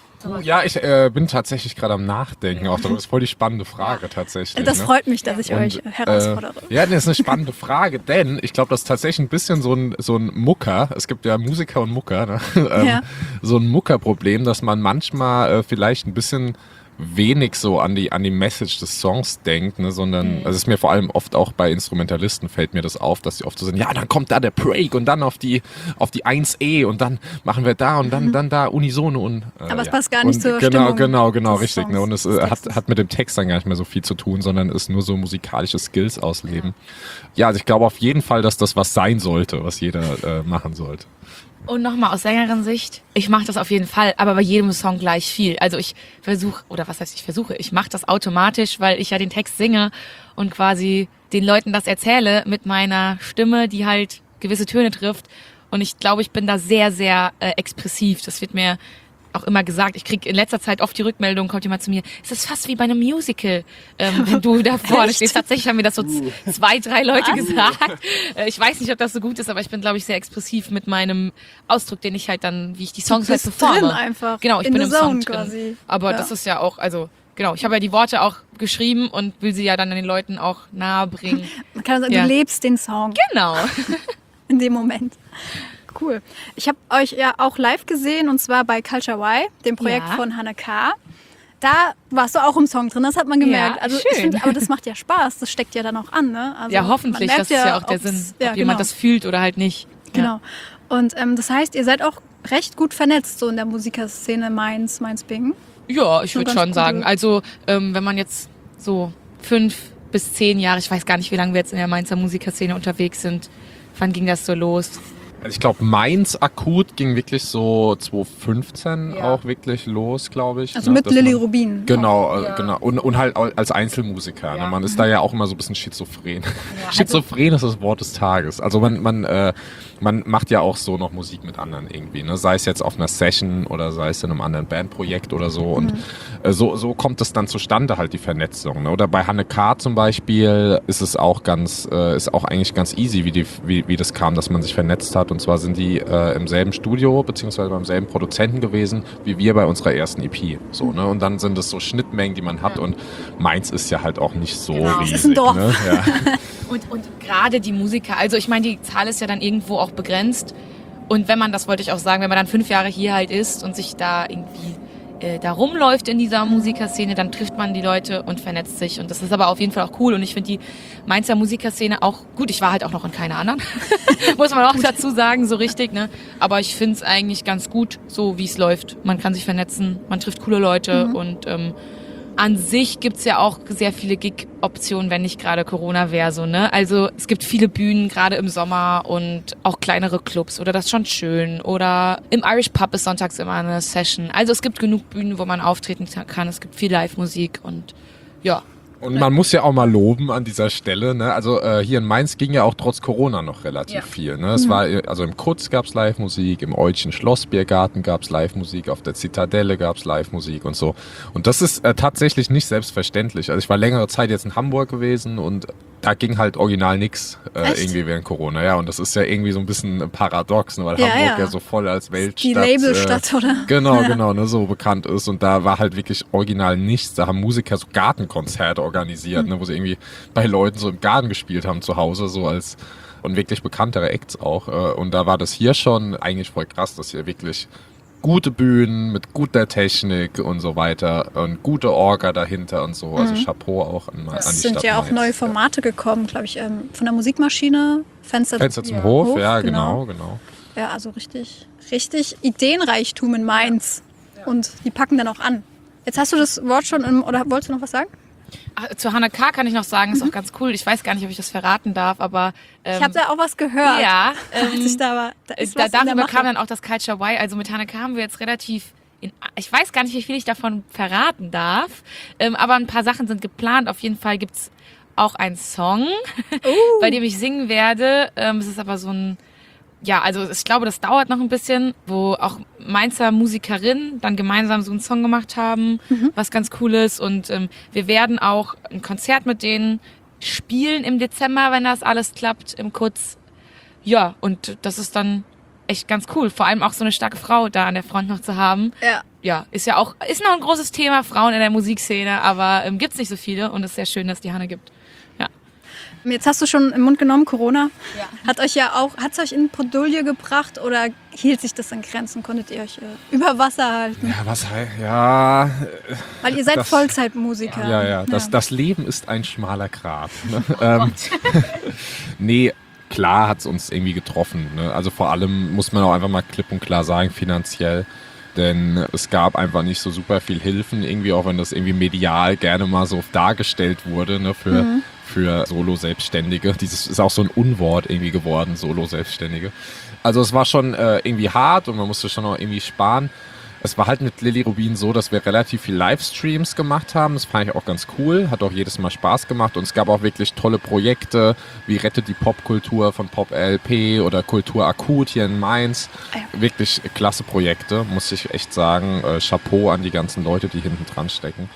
Ja, ich äh, bin tatsächlich gerade am Nachdenken. Auch das ist voll die spannende Frage tatsächlich. Das ne? freut mich, dass ich euch Und, herausfordere. Äh, ja, das ist eine spannende Frage, denn ich glaube, das ist tatsächlich ein bisschen so ein, so ein Mucker. Es gibt ja Musiker und Mucker. Ne? ähm, Ja. So ein Muckerproblem, dass man manchmal äh, vielleicht ein bisschen wenig so an die an die Message des Songs denkt, ne, sondern also es ist mir vor allem oft auch bei Instrumentalisten fällt mir das auf, dass die oft so sind, ja, dann kommt da der Break und dann auf die auf die eins E und dann machen wir da und dann dann da unisono und äh, Aber es ja. passt gar nicht und zur genau, Stimmung genau, genau, des richtig, Songs, ne, und es des äh, hat Textes. hat mit dem Text dann gar nicht mehr so viel zu tun, sondern ist nur so musikalische Skills ausleben. Ja, also ich glaube auf jeden Fall, dass das was sein sollte, was jeder äh, machen sollte. Und nochmal aus Sängerin-Sicht, ich mache das auf jeden Fall, aber bei jedem Song gleich viel. Also ich versuche, oder was heißt ich versuche, ich mache das automatisch, weil ich ja den Text singe und quasi den Leuten das erzähle mit meiner Stimme, die halt gewisse Töne trifft. Und ich glaube, ich bin da sehr, sehr äh, expressiv. Das wird mir auch immer gesagt. Ich kriege in letzter Zeit oft die Rückmeldung, kommt jemand zu mir, es ist fast wie bei einem Musical, ähm, wenn du da vorne stehst. Tatsächlich haben mir das so z- zwei, drei Leute gesagt. Äh, ich weiß nicht, ob das so gut ist, aber ich bin, glaube ich, sehr expressiv mit meinem Ausdruck, den ich halt dann, wie ich die Songs halt bist performe. drin einfach, Genau, ich in bin the im Song zone drin. quasi. Aber Ja. das ist ja auch, also genau, ich habe ja die Worte auch geschrieben und will sie ja dann den Leuten auch nahe bringen. Man kann sagen, Ja. du lebst den Song Genau. in dem Moment. Cool. Ich habe euch ja auch live gesehen und zwar bei Culture Y, dem Projekt Ja. von Hanne K. Da warst du auch im Song drin, das hat man gemerkt. Ja, also schön. ich find, aber das macht ja Spaß, das steckt ja dann auch an, ne? Also Ja, hoffentlich, man das merkt ist ja auch der ob's- Sinn, ob ja, jemand genau. das fühlt oder halt nicht. Genau. Und ähm, das heißt, ihr seid auch recht gut vernetzt so in der Musikerszene Mainz, Mainz-Bingen. Ja, ich Schon würde ganz schon gute- sagen. Also ähm, wenn man jetzt so fünf bis zehn Jahre, ich weiß gar nicht, wie lange wir jetzt in der Mainzer Musikerszene unterwegs sind. Wann ging das so los? Also ich glaube, Mainz akut ging wirklich so zwanzig fünfzehn Ja. auch wirklich los, glaube ich. Also ne, mit dass Lilly man- Rubin. Genau, äh, Ja. genau. Und, und halt au- als Einzelmusiker. Ja. Ne? Man ist da ja auch immer so ein bisschen schizophren. Schizophren ist das Wort des Tages. Also man, man, äh, man macht ja auch so noch Musik mit anderen irgendwie. Ne? Sei es jetzt auf einer Session oder sei es in einem anderen Bandprojekt oder so. Und äh, so, so kommt es dann zustande, halt die Vernetzung. Ne? Oder bei Hanne K. zum Beispiel ist es auch ganz, äh, ist auch eigentlich ganz easy, wie, die, wie, wie das kam, dass man sich vernetzt hat. Und zwar sind die äh, im selben Studio beziehungsweise beim selben Produzenten gewesen, wie wir bei unserer ersten E P. So, ne? Und dann sind es so Schnittmengen, die man hat. Und Mainz ist ja halt auch nicht so Genau. riesig. Es ist ein Dorf. Ne? Ja. Und, und gerade die Musiker, also ich meine, die Zahl ist ja dann irgendwo auch begrenzt. Und wenn man, das wollte ich auch sagen, wenn man dann fünf Jahre hier halt ist und sich da irgendwie äh, da rumläuft in dieser Musikerszene, dann trifft man die Leute und vernetzt sich. Und das ist aber auf jeden Fall auch cool. Und ich finde die Mainzer Musikerszene auch gut. Ich war halt auch noch in keiner anderen, muss man auch dazu sagen, so richtig. Ne? Aber ich finde es eigentlich ganz gut, so wie es läuft. Man kann sich vernetzen, man trifft coole Leute und ähm, an sich gibt's ja auch sehr viele Gig-Optionen, wenn nicht gerade Corona wäre. So, ne? Also es gibt viele Bühnen, gerade im Sommer und auch kleinere Clubs oder das ist schon schön. Oder im Irish Pub ist sonntags immer eine Session. Also es gibt genug Bühnen, wo man auftreten kann. Es gibt viel Live-Musik und ja. Und man muss ja auch mal loben an dieser Stelle. Ne? Also äh, hier in Mainz ging ja auch trotz Corona noch relativ Ja. viel. Ne? Es war äh, also im Kutz gab's Live-Musik, im Eutschen Schlossbiergarten gab's Live-Musik, auf der Zitadelle gab's Live-Musik und so. Und das ist äh, tatsächlich nicht selbstverständlich. Also ich war längere Zeit jetzt in Hamburg gewesen und da ging halt original nix äh, Echt? irgendwie während Corona. Ja, und das ist ja irgendwie so ein bisschen paradox, ne? Weil Ja, Hamburg ja. ja. so voll als Weltstadt. Die Labelstadt, äh, oder? Genau, Ja. genau, ne, so bekannt ist. Und da war halt wirklich original nichts. Da haben Musiker so Gartenkonzerte organisiert, Mhm. ne, wo sie irgendwie bei Leuten so im Garten gespielt haben zu Hause, so als und wirklich bekanntere Acts auch. äh, Und da war das hier schon eigentlich voll krass, dass hier wirklich gute Bühnen mit guter Technik und so weiter und gute Orga dahinter und so. Also Chapeau auch an, an die Stadt. Es sind ja auch Mainz. neue Formate gekommen, glaube ich, ähm, von der Musikmaschine, Fenster, Fenster zum ja, Hof, Hof, ja, genau, genau. Ja, also richtig, richtig Ideenreichtum in Mainz. Und die packen dann auch an. Jetzt hast du das Wort schon, im, oder wolltest du noch was sagen? Ach, zu Hannah K. kann ich noch sagen, ist auch ganz cool. Ich weiß gar nicht, ob ich das verraten darf, aber... Ähm, Ich habe da auch was gehört. Ja. Als Ähm, ich da war. Da ist da, was in der darüber Mache. kam dann auch das Culture Y. Also mit Hannah K. haben wir jetzt relativ... In, ich weiß gar nicht, wie viel ich davon verraten darf, ähm, aber ein paar Sachen sind geplant. Auf jeden Fall gibt's auch einen Song, Uh. bei dem ich singen werde. Ähm, es ist aber so ein... Ja, also ich glaube, das dauert noch ein bisschen, wo auch Mainzer Musikerinnen dann gemeinsam so einen Song gemacht haben, Mhm. was ganz cool ist. Und ähm, wir werden auch ein Konzert mit denen spielen im Dezember, wenn das alles klappt, im Kurz. Ja, und das ist dann echt ganz cool. Vor allem auch so eine starke Frau da an der Front noch zu haben. Ja. Ja, ist ja auch, ist noch ein großes Thema, Frauen in der Musikszene, aber ähm, gibt's nicht so viele und es ist sehr schön, dass es die Hanne gibt. Ja. Jetzt hast du schon im Mund genommen, Corona. Ja. Hat euch ja auch, hat's euch in Bredouille gebracht oder hielt sich das in Grenzen? Konntet ihr euch äh, über Wasser halten? Ja, was heißt, ja, Weil ihr seid das- Vollzeitmusiker. ja, ja, das, das Leben ist ein schmaler Grat. Ne? ähm, nee, klar hat's uns irgendwie getroffen. Ne? Also vor allem muss man auch einfach mal klipp und klar sagen, finanziell. Denn es gab einfach nicht so super viel Hilfen, irgendwie auch wenn das irgendwie medial gerne mal so dargestellt wurde, ne, für, Mhm. für Solo-Selbstständige. Dieses ist auch so ein Unwort irgendwie geworden, Solo-Selbstständige. Also es war schon äh, irgendwie hart und man musste schon auch irgendwie sparen. Es war halt mit Lilly Rubin so, dass wir relativ viel Livestreams gemacht haben. Das fand ich auch ganz cool, hat auch jedes Mal Spaß gemacht und es gab auch wirklich tolle Projekte wie Rettet die Popkultur von Pop L P oder Kultur Akut hier in Mainz. Wirklich klasse Projekte, muss ich echt sagen. Äh, Chapeau an die ganzen Leute, die hinten dran stecken.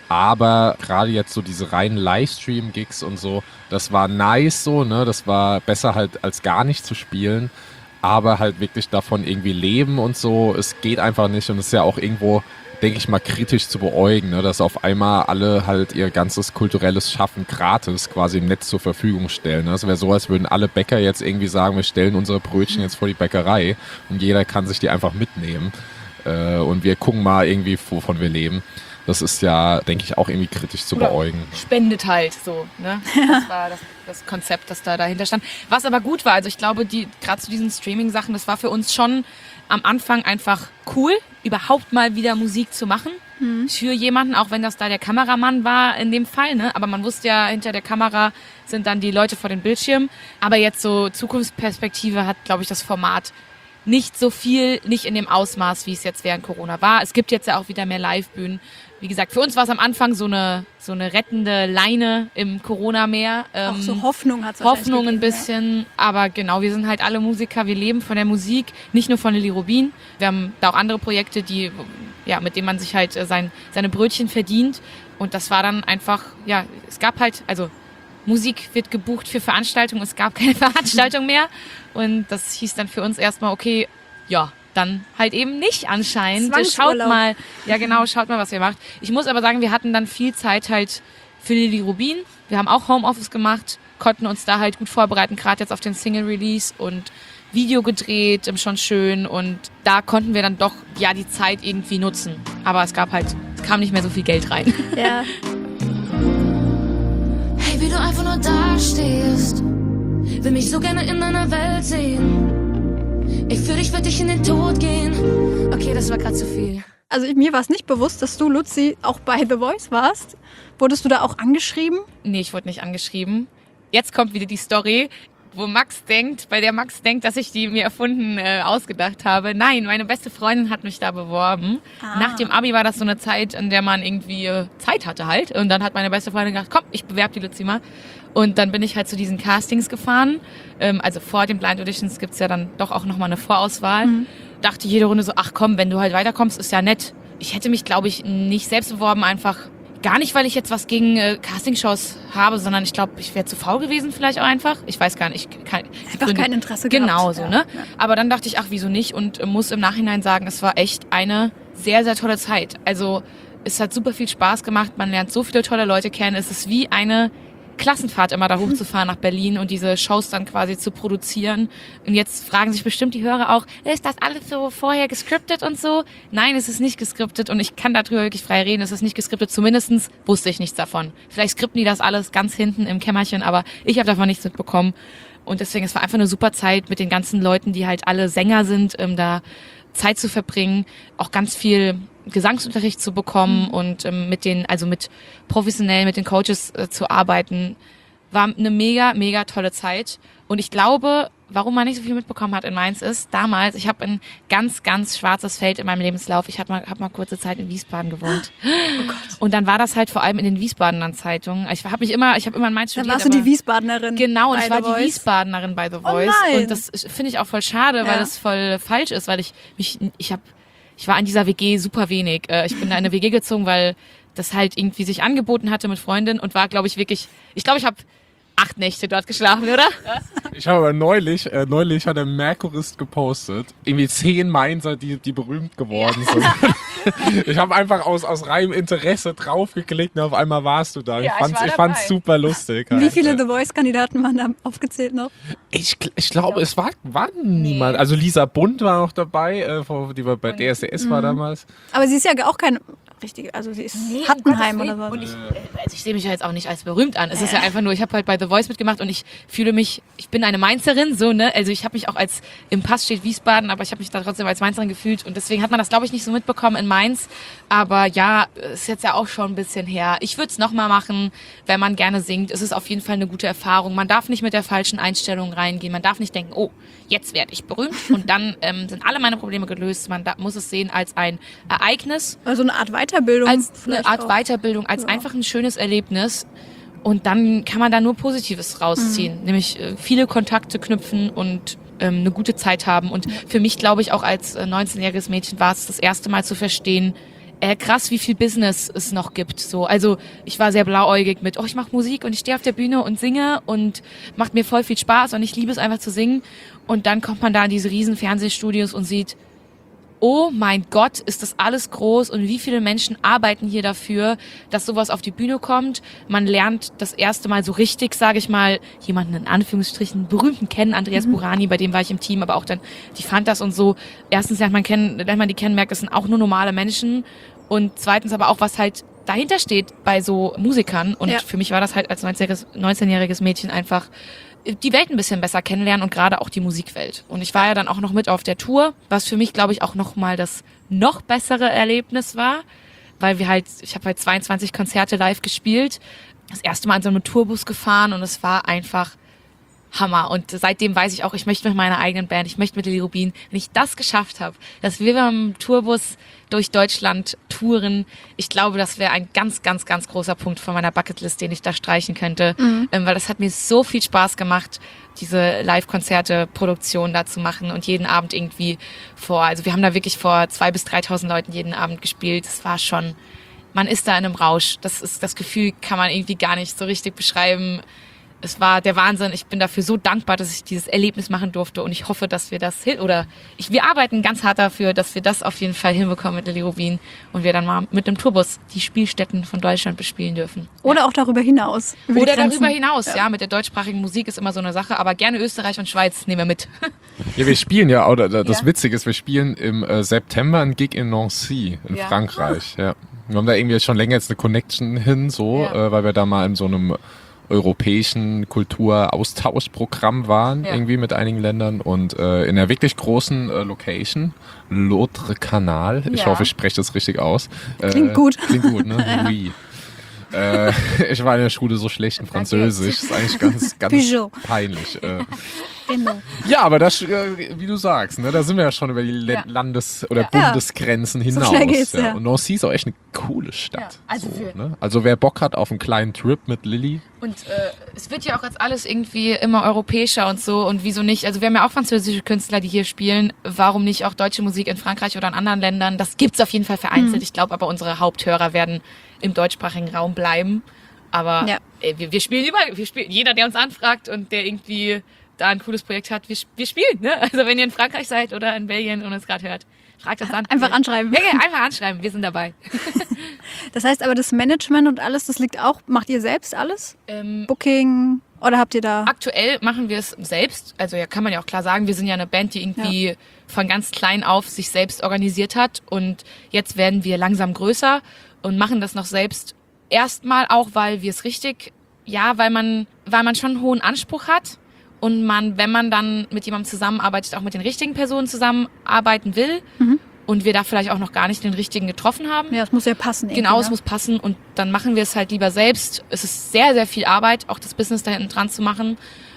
Aber gerade jetzt so diese reinen Livestream-Gigs und so, das war nice so, ne? Das war besser halt als gar nicht zu spielen. Aber halt wirklich davon irgendwie leben und so, es geht einfach nicht und es ist ja auch irgendwo, denke ich mal, kritisch zu beäugen, ne, dass auf einmal alle halt ihr ganzes kulturelles Schaffen gratis quasi im Netz zur Verfügung stellen. Ne. Das wäre so, als würden alle Bäcker jetzt irgendwie sagen, wir stellen unsere Brötchen jetzt vor die Bäckerei und jeder kann sich die einfach mitnehmen äh, und wir gucken mal irgendwie, wovon wir leben. Das ist ja, denke ich, auch irgendwie kritisch zu beäugen. Spendet halt so, ne? Das war das, das Konzept, das da dahinter stand. Was aber gut war, also ich glaube, die gerade zu diesen Streaming-Sachen, das war für uns schon am Anfang einfach cool, überhaupt mal wieder Musik zu machen. Für jemanden, auch wenn das da der Kameramann war in dem Fall, ne? Aber man wusste ja, hinter der Kamera sind dann die Leute vor den Bildschirmen. Aber jetzt so Zukunftsperspektive hat, glaube ich, das Format nicht so viel, nicht in dem Ausmaß, wie es jetzt während Corona war. Es gibt jetzt ja auch wieder mehr Live-Bühnen. Wie gesagt, für uns war es am Anfang so eine so eine rettende Leine im Corona-Meer. Auch Ähm, so Hoffnung hat es Hoffnung ein bisschen, aber genau, wir sind halt alle Musiker, wir leben von der Musik, nicht nur von Lilly Rubin. Wir haben da auch andere Projekte, die, ja, mit denen man sich halt äh, sein, seine Brötchen verdient. Und das war dann einfach, ja, es gab halt, also Musik wird gebucht für Veranstaltungen, es gab keine Veranstaltung mehr. Und das hieß dann für uns erstmal, okay, ja, dann halt eben nicht anscheinend. Schaut Zwangsurlaub. mal, ja genau, schaut mal, was ihr macht. Ich muss aber sagen, wir hatten dann viel Zeit halt für Lilly Rubin. Wir haben auch Homeoffice gemacht, konnten uns da halt gut vorbereiten, gerade jetzt auf den Single-Release und Video gedreht, schon schön. Und da konnten wir dann doch, ja, die Zeit irgendwie nutzen. Aber es gab halt, es kam nicht mehr so viel Geld rein. Ja. Hey, wie du einfach nur dastehst. Will mich so gerne in deiner Welt sehen. Ich für dich, würde ich in den Tod gehen. Okay, das war grad zu viel. Also ich- mir war es nicht bewusst, dass du, Luzi, auch bei The Voice warst. Wurdest du da auch angeschrieben? Nee, ich wurde nicht angeschrieben. Jetzt kommt wieder die Story, wo Max denkt, bei der Max denkt, dass ich die mir erfunden, äh, ausgedacht habe. Nein, meine beste Freundin hat mich da beworben. Ah. Nach dem Abi war das so eine Zeit, in der man irgendwie äh, Zeit hatte halt. Und dann hat meine beste Freundin gedacht, komm, ich bewerbe die Luzi mal. Und dann bin ich halt zu diesen Castings gefahren. Ähm, also vor den Blind Auditions gibt's ja dann doch auch nochmal eine Vorauswahl. Mhm. Dachte jede Runde so, ach komm, wenn du halt weiterkommst, ist ja nett. Ich hätte mich, glaube ich, nicht selbst beworben, einfach gar nicht, weil ich jetzt was gegen äh, Castingshows habe, sondern ich glaube, ich wäre zu faul gewesen vielleicht auch einfach. Ich weiß gar nicht. Ich kann, Einfach kein Interesse gehabt. Genau so, Ja, ne? ja. Aber dann dachte ich, ach, wieso nicht? Und äh, muss im Nachhinein sagen, es war echt eine sehr, sehr tolle Zeit. Also es hat super viel Spaß gemacht. Man lernt so viele tolle Leute kennen. Es ist wie eine Klassenfahrt immer da hochzufahren nach Berlin und diese Shows dann quasi zu produzieren. Und jetzt fragen sich bestimmt die Hörer auch, ist das alles so vorher gescriptet und so? Nein, es ist nicht gescriptet und ich kann darüber wirklich frei reden. Es ist nicht gescriptet, zumindest wusste ich nichts davon. Vielleicht skripten die das alles ganz hinten im Kämmerchen, aber ich habe davon nichts mitbekommen. Und deswegen, es war einfach eine super Zeit mit den ganzen Leuten, die halt alle Sänger sind, ähm, da Zeit zu verbringen, auch ganz viel Gesangsunterricht zu bekommen mhm. und ähm, mit den, also mit professionell mit den Coaches äh, zu arbeiten, war eine mega, mega tolle Zeit. Und ich glaube, warum man nicht so viel mitbekommen hat in Mainz ist, damals, ich habe ein ganz, ganz schwarzes Feld in meinem Lebenslauf. Ich habe mal, hab mal kurze Zeit in Wiesbaden gewohnt. Oh Gott. Und dann war das halt vor allem in den Wiesbadener Zeitungen. Ich habe mich immer, ich habe immer in Mainz studiert. Dann warst du die Wiesbadenerin. Genau, und ich war The die Wiesbadenerin bei The Voice. Oh nein. Und das finde ich auch voll schade, Ja. weil das voll falsch ist, weil ich mich, ich habe Ich war in dieser W G super wenig. Ich bin da in eine W G gezogen, weil das halt irgendwie sich angeboten hatte mit Freundin und war, glaube ich, wirklich, ich glaube, ich habe acht Nächte dort geschlafen, oder? Ich habe aber neulich, äh, neulich hat der Merkurist gepostet, irgendwie zehn Mainzer, die, die berühmt geworden ja. sind. Ich habe einfach aus, aus reinem Interesse draufgeklickt und auf einmal warst du da. Ja, ich fand's, ich, ich fand's super lustig. Wie halt. viele The Voice-Kandidaten waren da aufgezählt noch? Ich, ich glaube, es war, war niemand. Also Lisa Bund war noch dabei, äh, die war bei D S D S mhm. war damals. Aber sie ist ja auch keine richtige, also sie ist Nee, Hattenheim um oder Gottes so. Willen. Und ich, also ich sehe mich ja jetzt auch nicht als berühmt an. Es ist ja einfach nur, ich habe halt bei The Voice mitgemacht und ich fühle mich, ich bin eine Mainzerin, so, ne? Also ich habe mich auch als, im Pass steht Wiesbaden, aber ich habe mich da trotzdem als Mainzerin gefühlt und deswegen hat man das, glaube ich, nicht so mitbekommen in Mainz. Aber ja, ist jetzt ja auch schon ein bisschen her. Ich würde es nochmal machen, wenn man gerne singt. Es ist auf jeden Fall eine gute Erfahrung. Man darf nicht mit der falschen Einstellung reingehen. Man darf nicht denken, oh, jetzt werde ich berühmt und dann ähm, sind alle meine Probleme gelöst. Man da, muss es sehen als ein Ereignis. Also eine Art Weiterbildung. Als eine Art auch. Weiterbildung, als Ja. einfach ein schönes Erlebnis. Und dann kann man da nur Positives rausziehen. Mhm. Nämlich äh, viele Kontakte knüpfen und ähm, eine gute Zeit haben. Und für mich, glaube ich, auch als äh, neunzehnjähriges Mädchen war es das erste Mal zu verstehen, äh, krass, wie viel Business es noch gibt. So, also ich war sehr blauäugig mit, oh, ich mache Musik und ich stehe auf der Bühne und singe und macht mir voll viel Spaß und ich liebe es einfach zu singen. Und dann kommt man da in diese riesen Fernsehstudios und sieht, oh mein Gott, ist das alles groß und wie viele Menschen arbeiten hier dafür, dass sowas auf die Bühne kommt. Man lernt das erste Mal so richtig, sage ich mal, jemanden in Anführungsstrichen berühmten kennen, Andreas mhm. Burani, bei dem war ich im Team, aber auch dann die Fantas und so. Erstens lernt man kennen, lernt man die kennen, merkt, das sind auch nur normale Menschen und zweitens aber auch, was halt dahinter steht bei so Musikern und ja. für mich war das halt als neunzehnjähriges Mädchen einfach die Welt ein bisschen besser kennenlernen und gerade auch die Musikwelt. Und ich war ja dann auch noch mit auf der Tour, was für mich, glaube ich, auch noch mal das noch bessere Erlebnis war, weil wir halt, ich habe halt zweiundzwanzig Konzerte live gespielt, das erste Mal in so einem Tourbus gefahren und es war einfach Hammer. Und seitdem weiß ich auch, ich möchte mit meiner eigenen Band, ich möchte mit Lilly Rubin, wenn ich das geschafft habe, dass wir beim Tourbus durch Deutschland touren, ich glaube, das wäre ein ganz, ganz, ganz großer Punkt von meiner Bucketlist, den ich da streichen könnte, mhm. ähm, weil das hat mir so viel Spaß gemacht, diese Live-Konzerte, Produktion da zu machen und jeden Abend irgendwie vor, also wir haben da wirklich vor zwei bis dreitausend Leuten jeden Abend gespielt. Das war schon, man ist da in einem Rausch. Das ist, das Gefühl kann man irgendwie gar nicht so richtig beschreiben. Es war der Wahnsinn. Ich bin dafür so dankbar, dass ich dieses Erlebnis machen durfte und ich hoffe, dass wir das hin oder ich, wir arbeiten ganz hart dafür, dass wir das auf jeden Fall hinbekommen mit Lilly Rubin und wir dann mal mit dem Tourbus die Spielstätten von Deutschland bespielen dürfen. Oder ja. auch darüber hinaus. Oder darüber hinaus, ja. ja. Mit der deutschsprachigen Musik ist immer so eine Sache, aber gerne Österreich und Schweiz nehmen wir mit. Ja, wir spielen ja, oder das ja. Witzige ist, wir spielen im äh, September ein Gig in Nancy in ja. Frankreich. Ja. Wir haben da irgendwie schon länger jetzt eine Connection hin, so, ja. äh, weil wir da mal in so einem europäischen Kulturaustauschprogramm waren, ja. irgendwie mit einigen Ländern und äh, in einer wirklich großen äh, Location, L'Autre Canal, ich ja. hoffe, ich spreche das richtig aus. Klingt äh, gut. Klingt gut, ne? Ja. Oui. Äh, ich war in der Schule so schlecht in Französisch, das ist eigentlich ganz, ganz Peugeot. peinlich. Äh. Genau. Ja, aber das, äh, wie du sagst, ne, da sind wir ja schon über die ja. Landes- oder ja. Bundesgrenzen hinaus. So schnell geht's, ja. Ja. Und Nancy ist auch echt eine coole Stadt. Ja, also, so, ne? Also wer Bock hat auf einen kleinen Trip mit Lilly. Und äh, es wird ja auch jetzt alles irgendwie immer europäischer und so und wieso nicht? Also wir haben ja auch französische Künstler, die hier spielen. Warum nicht auch deutsche Musik in Frankreich oder in anderen Ländern? Das gibt's auf jeden Fall vereinzelt. Mhm. Ich glaube aber unsere Haupthörer werden im deutschsprachigen Raum bleiben. Aber ja. ey, wir, wir spielen überall, wir spielen, jeder, der uns anfragt und der irgendwie da ein cooles Projekt hat, wir, wir spielen. Ne? Also wenn ihr in Frankreich seid oder in Belgien und es gerade hört, fragt uns an. Einfach anschreiben. Ja, ja, einfach anschreiben, wir sind dabei. Das heißt aber, das Management und alles, das liegt auch, macht ihr selbst alles? Ähm, Booking oder habt ihr da... Aktuell machen wir es selbst. Also ja, kann man ja auch klar sagen, wir sind ja eine Band, die irgendwie ja. von ganz klein auf sich selbst organisiert hat. Und jetzt werden wir langsam größer und machen das noch selbst. Erstmal auch, weil wir es richtig, ja, weil man, weil man schon einen hohen Anspruch hat. Und man, wenn man dann mit jemandem zusammenarbeitet, auch mit den richtigen Personen zusammenarbeiten will. Mhm. Und wir da vielleicht auch noch gar nicht den richtigen getroffen haben. Ja, es muss ja passen. Genau, ne? es muss passen und dann machen wir es halt lieber selbst. Es ist sehr, sehr viel Arbeit, auch das Business da hinten dran zu machen.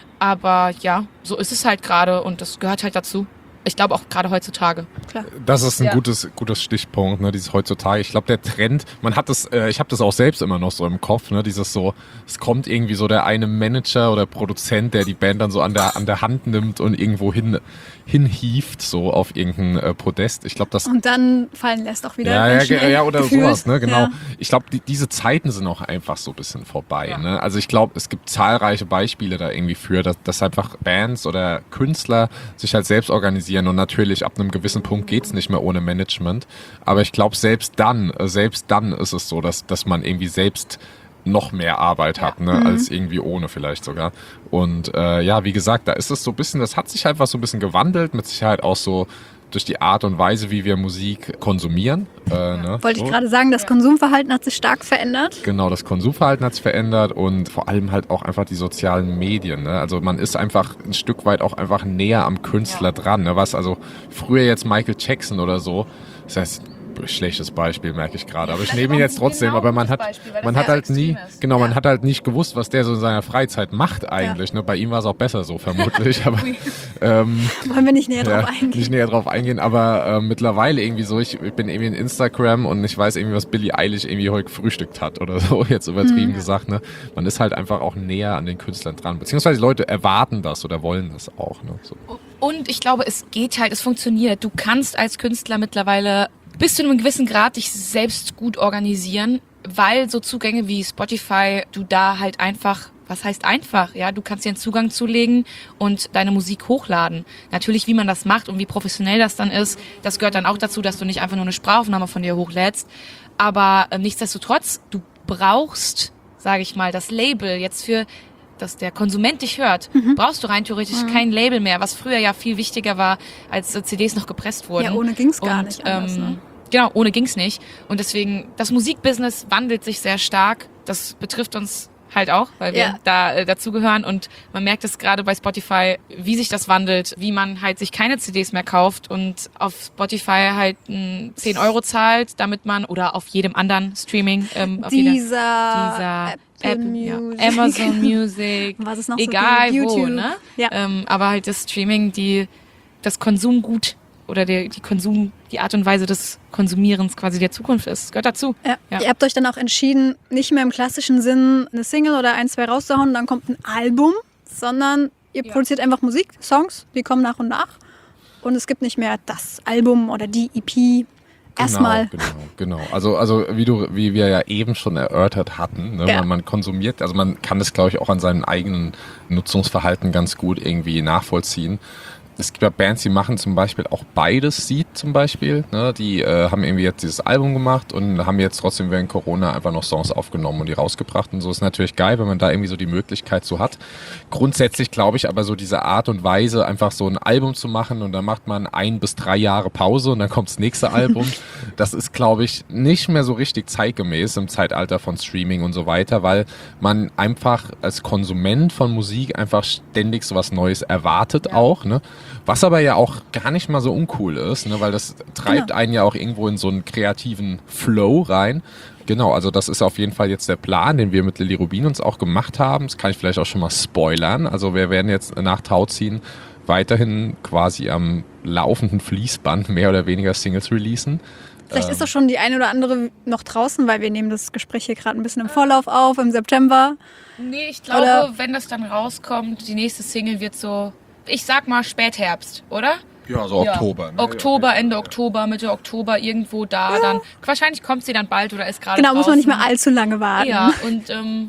Aber ja, so ist es halt gerade und das gehört halt dazu. Ich glaube auch gerade heutzutage. Klar. Das ist ein ja. gutes, gutes Stichpunkt, ne, dieses heutzutage. Ich glaube, der Trend, man hat das, äh, ich habe das auch selbst immer noch so im Kopf, ne, dieses so, es kommt irgendwie so der eine Manager oder Produzent, der die Band dann so an der an der Hand nimmt und irgendwo hin hinhieft, so auf irgendein äh, Podest. Ich glaube, das und dann fallen lässt auch wieder. Ja, ja, schnell ja, oder gefühlt. sowas, ne, genau. Ja. Ich glaube, die, diese Zeiten sind auch einfach so ein bisschen vorbei, Ja. ne. Also ich glaube, es gibt zahlreiche Beispiele da irgendwie für, dass, dass einfach Bands oder Künstler sich halt selbst organisieren und natürlich ab einem gewissen Punkt geht's nicht mehr ohne Management. Aber ich glaube, selbst dann, äh, selbst dann ist es so, dass, dass man irgendwie selbst noch mehr Arbeit hat, ne, Mhm. als irgendwie ohne vielleicht sogar. Und äh, ja, wie gesagt, da ist es so ein bisschen, das hat sich einfach so ein bisschen gewandelt, mit Sicherheit auch so durch die Art und Weise, wie wir Musik konsumieren. Äh, ne, Wollte so. ich gerade sagen, das Konsumverhalten hat sich stark verändert. Genau, das Konsumverhalten hat sich verändert und vor allem halt auch einfach die sozialen Medien. Ne? Also man ist einfach ein Stück weit auch einfach näher am Künstler Ja. dran. Ne? Was also früher jetzt Michael Jackson oder so, das heißt, schlechtes Beispiel, merke ich gerade. Aber ich Das nehme ist ihn auch jetzt trotzdem. genau Aber man das hat, Beispiel, weil das man sehr hat halt nie, extrem ist. genau, man Ja. hat halt nicht gewusst, was der so in seiner Freizeit macht eigentlich. Ne? Bei ihm war es auch besser so, vermutlich. Aber ähm, Wollen wir nicht näher ja, drauf eingehen? nicht näher drauf eingehen. Aber äh, mittlerweile irgendwie so, ich, ich bin irgendwie in Instagram und ich weiß irgendwie, was Billie Eilish irgendwie heute gefrühstückt hat oder so, jetzt übertrieben Mhm. gesagt. Ne? Man ist halt einfach auch näher an den Künstlern dran. Beziehungsweise die Leute erwarten das oder wollen das auch. Ne? So. Und ich glaube, es geht halt, es funktioniert. Du kannst als Künstler mittlerweile bis zu einem gewissen Grad dich selbst gut organisieren, weil so Zugänge wie Spotify, du da halt einfach, was heißt einfach, ja, du kannst dir einen Zugang zulegen und deine Musik hochladen. Natürlich, wie man das macht und wie professionell das dann ist, das gehört dann auch dazu, dass du nicht einfach nur eine Sprachaufnahme von dir hochlädst. Aber äh, nichtsdestotrotz, du brauchst, sage ich mal, das Label jetzt für dass der Konsument dich hört, Mhm. brauchst du rein theoretisch kein Label mehr, was früher ja viel wichtiger war, als äh, C Ds noch gepresst wurden. Ja, ohne ging's gar Und, nicht anders, ähm, ne? Genau, ohne ging's nicht. Und deswegen, das Musikbusiness wandelt sich sehr stark. Das betrifft uns halt auch, weil wir Ja. da äh, dazugehören. Und man merkt es gerade bei Spotify, wie sich das wandelt, wie man halt sich keine C Ds mehr kauft und auf Spotify halt mh, zehn Euro zahlt, damit man, oder auf jedem anderen Streaming, ähm, auf jeder, Dieser, dieser Apple App, ja, Music. Amazon Music, Was es noch so egal gibt, wo, YouTube. ne? Ja. Ähm, aber halt das Streaming, die das Konsumgut oder der, die Konsum, die Art und Weise des Konsumierens quasi der Zukunft ist. Gehört dazu. Ja. Ja. Ihr habt euch dann auch entschieden, nicht mehr im klassischen Sinn eine Single oder ein, zwei rauszuhauen und dann kommt ein Album, sondern ihr Ja. produziert einfach Musik, Songs, die kommen nach und nach. Und es gibt nicht mehr das Album oder die E P. Erstmal. Genau, genau, genau. Also, also wie du, wie wir ja eben schon erörtert hatten, ne, Ja. man, man konsumiert, also man kann das, glaube ich, auch an seinem eigenen Nutzungsverhalten ganz gut irgendwie nachvollziehen. Es gibt ja Bands, die machen zum Beispiel auch beides, Seed zum Beispiel, ne? Die äh, haben irgendwie jetzt dieses Album gemacht und haben jetzt trotzdem während Corona einfach noch Songs aufgenommen und die rausgebracht und so. Ist natürlich geil, wenn man da irgendwie so die Möglichkeit so hat. Grundsätzlich glaube ich aber so diese Art und Weise, einfach so ein Album zu machen und dann macht man ein bis drei Jahre Pause und dann kommt das nächste Album. Das ist, glaube ich, nicht mehr so richtig zeitgemäß im Zeitalter von Streaming und so weiter, weil man einfach als Konsument von Musik einfach ständig so was Neues erwartet Ja. auch, ne? Was aber ja auch gar nicht mal so uncool ist, ne? Weil das treibt Genau. einen ja auch irgendwo in so einen kreativen Flow rein. Genau, also das ist auf jeden Fall jetzt der Plan, den wir mit Lilly Rubin uns auch gemacht haben. Das kann ich vielleicht auch schon mal spoilern. Also wir werden jetzt nach Tauziehen weiterhin quasi am laufenden Fließband mehr oder weniger Singles releasen. Vielleicht ist doch schon die eine oder andere noch draußen, weil wir nehmen das Gespräch hier gerade ein bisschen im Vorlauf auf, im September. Nee, ich glaube, Oder- wenn das dann rauskommt, die nächste Single wird so, ich sag mal Spätherbst, oder? Ja, so Ja. Oktober. Ne? Oktober, Ende Oktober, Mitte Oktober, irgendwo da dann. Wahrscheinlich kommt sie dann bald oder ist gerade Genau, muss man nicht mehr draußen. allzu lange warten. Ja, und ähm,